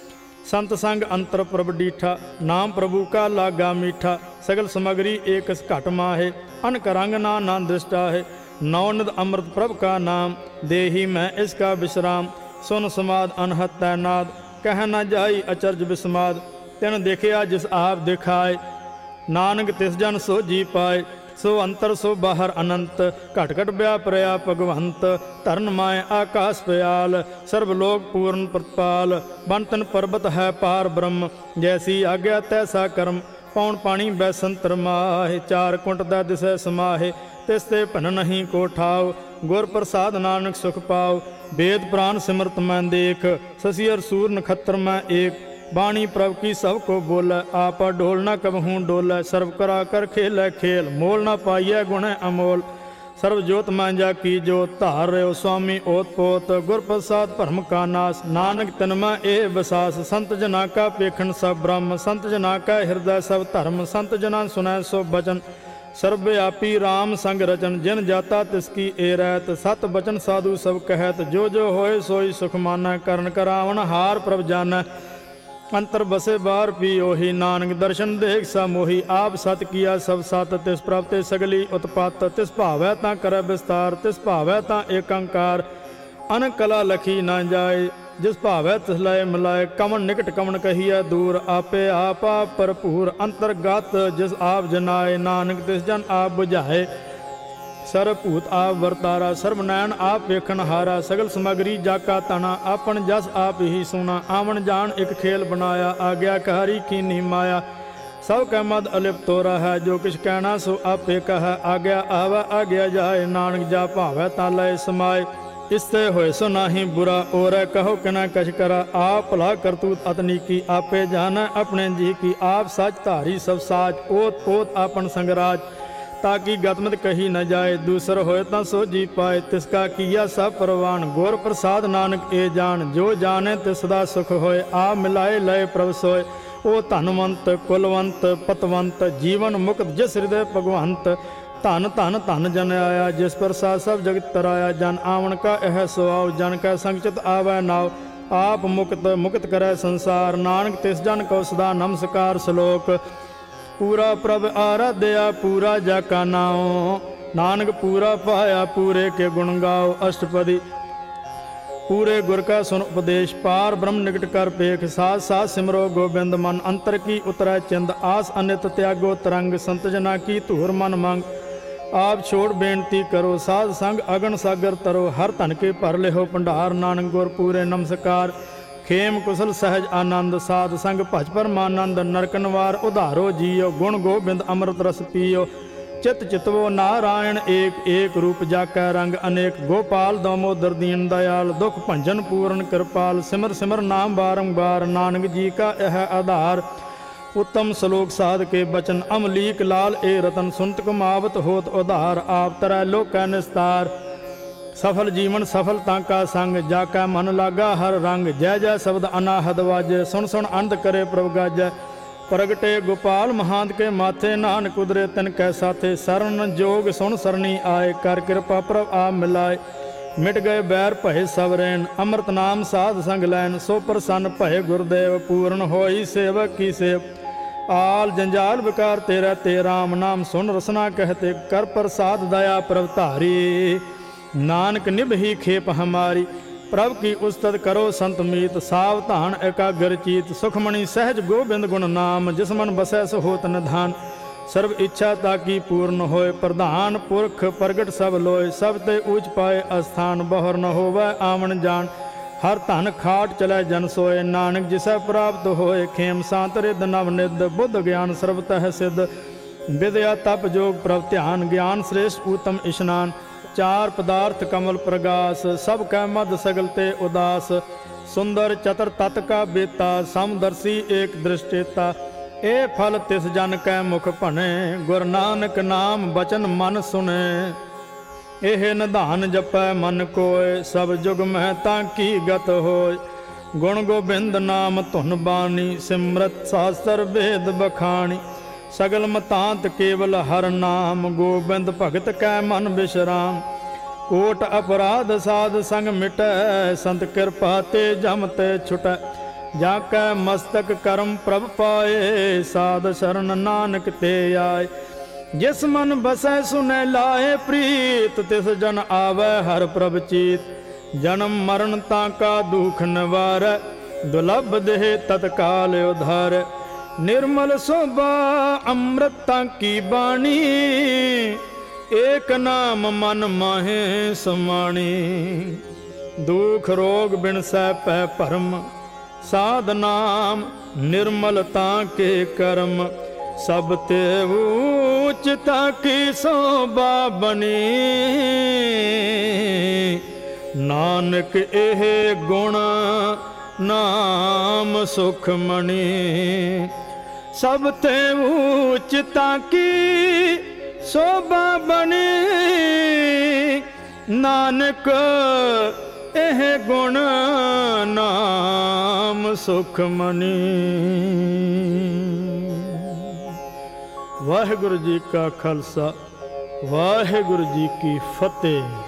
ਸੰਤ ਸੰਗ ਅੰਤਰ ਪ੍ਰਭ ਡੀਠਾ, ਨਾਮ ਪ੍ਰਭੂ ਕਾ ਲਾਗਾ ਮੀਠਾ। ਸਗਲ ਸਮਗਰੀ ਏਕਸ ਘਟ ਮਾਹੇ, ਅਨਕ ਰੰਗ ਨਾ ਦ੍ਰਿਸ਼ਟਾ ਹੈ। ਨੌ ਨਿਧ ਅੰਮ੍ਰਿਤ ਪ੍ਰਭ ਕਾ ਨਾਮ, ਦੇਹੀ ਮੈਂ ਇਸ ਕਾ ਵਿਸ਼ਰਾਮ। ਸੁਨ ਸਮਾਦ ਅਨਹਤ ਤੈਨਾਦ, ਕਹਿ ਨ ਜਾਈ ਅਚਰਜ ਬਿਸਮਾਦ। ਤਿਨ ਦੇਖਿਆ ਜਿਸ ਆਪ ਦਿਖਾਏ, ਨਾਨਕ ਤਿਸ ਜਨ ਸੋ ਜੀ ਪਾਏ। ਸੋ ਅੰਤਰ ਸੋ ਬਾਹਰ ਅਨੰਤ, ਘਟ ਘਟ ਵਿਆਪਰਿਆ ਭਗਵੰਤ। ਧਰਨ ਮਾਏ ਆਕਾਸ ਪਿਆਲ, ਸਰਬ ਲੋਕ ਪੂਰਨ ਪ੍ਰਤਪਾਲ। ਬਨ ਤਨ ਪਰਬਤ ਹੈ ਪਾਰ ਬ੍ਰਹਮ, ਜੈਸੀ ਆਗਿਆ ਤੈਸਾ ਕਰਮ। ਪੌਣ ਪਾਣੀ ਬੈਸੰਤਰ ਮਾਹੇ, ਚਾਰ ਕੁੰਟ ਦਾ ਦਿਸੈ ਸਮਾਹੇ। ਤਿਸ ਤੇ ਭਨ ਨਹੀਂ ਕੋ ਠਾਉ, ਗੁਰ ਪ੍ਰਸਾਦ ਨਾਨਕ ਸੁਖ ਪਾਉ। ਵੇਦ ਪ੍ਰਾਨ ਸਿਮਰਤ ਮੈਂ ਦੇਖ, ਸਸੀ ਅਰ ਸੂਰ ਨਖੱਤਰ ਮੈਂ ਏਕ। ਬਾਣੀ ਪ੍ਰਭ ਕੀ ਸਭ ਕੋ ਬੋਲੇ, ਆਪਾ ਢੋਲ ਨਾ ਕਬਹੂ ਡੋਲੇ। ਸਰਬ ਕਰਾ ਕਰ ਖੇਲੇ ਖੇਲ, ਮੋਲ ਨਾ ਪਾਈਐ ਗੁਣੈ ਅਮੋਲ। ਸਰਬ ਜੋਤ ਮੈਂ ਜਾ ਕੀ ਜੋਤ, ਧਾਰ ਰਿਓ ਸੁਆਮੀ ਓਤ ਪੋਤ। ਗੁਰ ਪ੍ਰਸਾਦ ਭਰਮ ਕਾ ਨਾਸ, ਨਾਨਕ ਤਨ ਮੈਂ ਇਹ ਵਿਸਾਸ। ਸੰਤ ਜਨਾ ਕਾ ਪੇਖਣ ਸਭ ਬ੍ਰਹਮ, ਸੰਤ ਜਨਾ ਕਾ ਹਿਰਦੈ ਸਭ ਧਰਮ। ਸੰਤ ਜਨਾ ਸੁਨੈ ਸੋ ਬਚਨ, ਸਰਬ ਵਿਆਪੀ ਰਾਮ ਸੰਗ ਰਚਨ। ਜਿਨ ਜਾਤਾ ਤਿਸ ਕੀ ਏ ਰਹਿਤ, ਸਤ ਬਚਨ ਸਾਧੂ ਸਭ ਕਹਿਤ। ਜੋ ਜੋ ਹੋਏ ਸੋਈ ਸੁਖ ਮਾਨੈ, ਕਰਨ ਕਰਾਵਣ ਹਾਰ ਪ੍ਰਭ ਜਾਨੈ। ਅੰਤਰ ਬਸੇ ਬਾਹਰ ਪੀ ਉਹੀ, ਨਾਨਕ ਦਰਸ਼ਨ ਦੇਖ ਸਾ ਮੋਹੀ। ਆਪ ਸਤ ਕੀਆ ਸਭ ਸਤ, ਤਿਸ ਪ੍ਰਭ ਤੇ ਸਗਲੀ ਉਤਪਤ। ਤਿਸ ਭਾਵੈ ਤਾਂ ਕਰੈ ਵਿਸਤਾਰ, ਤਿਸ ਭਾਵੈ ਤਾਂ ਏਕੰਕਾਰ। ਅਨ ਕਲਾ ਲਖੀ ਨਾ ਜਾਏ, ਜਿਸ ਭਾਵੈ ਤਿਸ ਲਏ ਮਿਲਾਏ। ਕਮਨ ਨਿਕਟ ਕਮਨ ਕਹੀਐ ਦੂਰ, ਆਪੇ ਆਪ ਆਪ ਭਰਪੂਰ। ਅੰਤਰਗਤ ਜਿਸ ਆਪ ਜਨਾਏ, ਨਾਨਕ ਤਿਸ ਜਨ ਆਪ ਬੁਝਾਏ। ਸਰਬ ਭੂਤ ਆਪ ਵਰਤਾਰਾ, ਸਰਬ ਨੈਣ ਆਪ ਵੇਖਣ ਹਾਰਾ। ਸਗਲ ਸਮਗਰੀ ਜਾਕਾ ਤਣਾ, ਆਪਨ ਜਸ ਆਪ ਹੀ ਸੁਣਾ। ਆਵਣ ਜਾਣ ਇੱਕ ਖੇਲ ਬਣਾਇਆ, ਆਗਿਆ ਕਹਾਰੀ ਕੀਨੀ ਮਾਇਆ। ਸਭ ਕੈ ਮਦ ਅਲਿਪ ਤੋਰਾ ਹੈ, ਜੋ ਕਿਛ ਕਹਿਣਾ ਸੋ ਆਪੇ ਕਹੈ। ਆਗਿਆ ਆਵੈ ਆਗਿਆ ਜਾਏ, ਨਾਨਕ ਜਾ ਭਾਵੈ ਤਾਂ ਲਏ ਸਮਾਏ। ਇਸ ਤੇ ਹੋਏ ਸੋ ਨਾਹੀ ਬੁਰਾ, ਔਰੈ ਕਹੋ ਕਿਨਾ ਕਛ ਕਰਾ। ਆਪ ਭਲਾ ਕਰਤੂਤ ਅਤਨੀ ਕੀ, ਆਪੇ ਜਾਣੈ ਆਪਣੇ ਜੀ ਕੀ। ਆਪ ਸੱਚ ਧਾਰੀ ਸਭ ਸਾਚ, ਓਤ ਪੋਤ ਆਪਨ ਸੰਗਰਾਜ। ਤਾकि गतमत कही न जाए, दूसर होए ता सो जी पाए। तिसका किया सब परवान, गुर प्रसाद नानक ए जान। जो जाने तिस सदा सुख होए, आप मिलाए लय प्रभ सोए। ओ धनवंत कुलवंत पतवंत, जीवन मुक्त जिस हृदय भगवंत। धन धन धन जन आया, जिस प्रसाद सब जगत तराया। जन आवन का यह सुआव, जन का संचित आवै नाव। आप मुक्त मुक्त करे संसार, नानक तिस जन को सदा नमस्कार। श्लोक पूरा प्रभ आराध्या, पूरा जाका नाओ। नानक पूरा पाया, पूरे के गुण गाओ। अष्टपदी पूरे गुर का सुन उपदेश, पार ब्रह्म निकट कर पेख। साथ साथ सिमरो गोबिंद मन, अंतर की उतरै चिंद। आस अनित त्यागो तरंग, संत जना की धूर मन मंग। आप छोड़ बेनती करो, साध संग अगन सागर तरो। हर धन के भर लेहो भंडार, नानक गुर पूरे नमस्कार। खेम कुशल सहज आनंद, साध संग भज परमानंद। नरकनवार उधारो जियो, गुण गोबिंद अमृत रस पियो। चित चितवो नारायण एक, एक रूप जाकै रंग अनेक। गोपाल दामोदर दीन दयाल, दुख भंजन पूर्ण कृपाल। सिमर सिमर नाम बारंबार, नानक जी का यह आधार। उत्तम श्लोक साध के बचन, अमलीक लाल ए रतन। सुनत कुमावत होत उधार, आप तरै लोकै निस्तार। सफल जीवन सफल तांका संग, जाका मन लागा हर रंग। जय जय शब्द अनाहद वाजे, सुन सुन आनंद करे प्रभ गाजै। प्रगटे गोपाल महांत के माथे, नानक उदरे तिन कै साथे। शरण जोग सुन सरनी आए, कर कृपा प्रभ आप मिलाए। मिट गए बैर भय सब रैन, अमृत नाम साध संग लैन। सो प्रसन्न भय गुरुदेव, पूर्ण होई सेवक की सेव। आल जंजाल विकार तेरा ते, राम नाम सुन रसना कहते। कर प्रसाद दया प्रभ धारी, नानक निभही खेप हमारी। प्रभ की उस्तत करो संत मीत, सावधान एकाग्र चीत। सुखमणि सहज गोबिंद गुण नाम, जिस मन बसै सो होत निधान। सर्व इच्छा ताकि पूर्ण होए, प्रधान पुरख प्रगट सब लोय। सब ते ऊंच पाए अस्थान, बहुर न होवै आवन जान। हर धन खाट चलै जन सोए, नानक जिसै प्राप्त होए। खेम सांत रिद नव निध, बुद्ध ज्ञान सर्वतः सिद्ध। विद्या तप जोग प्रभ ध्यान, ज्ञान श्रेष्ठ उत्तम स्नान। चार पदार्थ कमल प्रगास, सब कै मद सगल ते उदास। सुंदर चतर तत का बेता, समदर्शी एक दृष्टेता। ए फल तिस जन कै मुख भने, गुर नानक नाम बचन मन सुने। एह निधान जपै मन कोय, सब जुग में ताकी गत होय। गुण गोबिंद नाम धुन बानी, सिमरत शास्त्र वेद बखानी। सगल मतांत केवल हर नाम, गोबिंद भगत कै मन विश्राम। कोट अपराध साध संग मिटै, संत कृपा ते जम ते छुटै। जाकै मस्तक करम प्रभ पाए, साध शरण नानक ते आए। जिस मन बसै सुनै लाए प्रीत, तिस जन आवे हर प्रभ चीत। जन्म मरण ताका दुख निवारै, दुलभ देह तत्काल उधार। निर्मल शोभा अमृत ताकी बाणी, एक नाम मन माहे समाणी। दुख रोग बिनसै पै भरम, साध नाम निर्मलता के कर्म। सब ते ऊंचता की शोभा बनी, नानक एह गुण नाम सुखमणि। सब ते ऊंचता की शोभा बनी, नानक एह गुण नाम सुखमणि। वाहिगुरु जी का खालसा, वाहिगुरु जी की फतेह।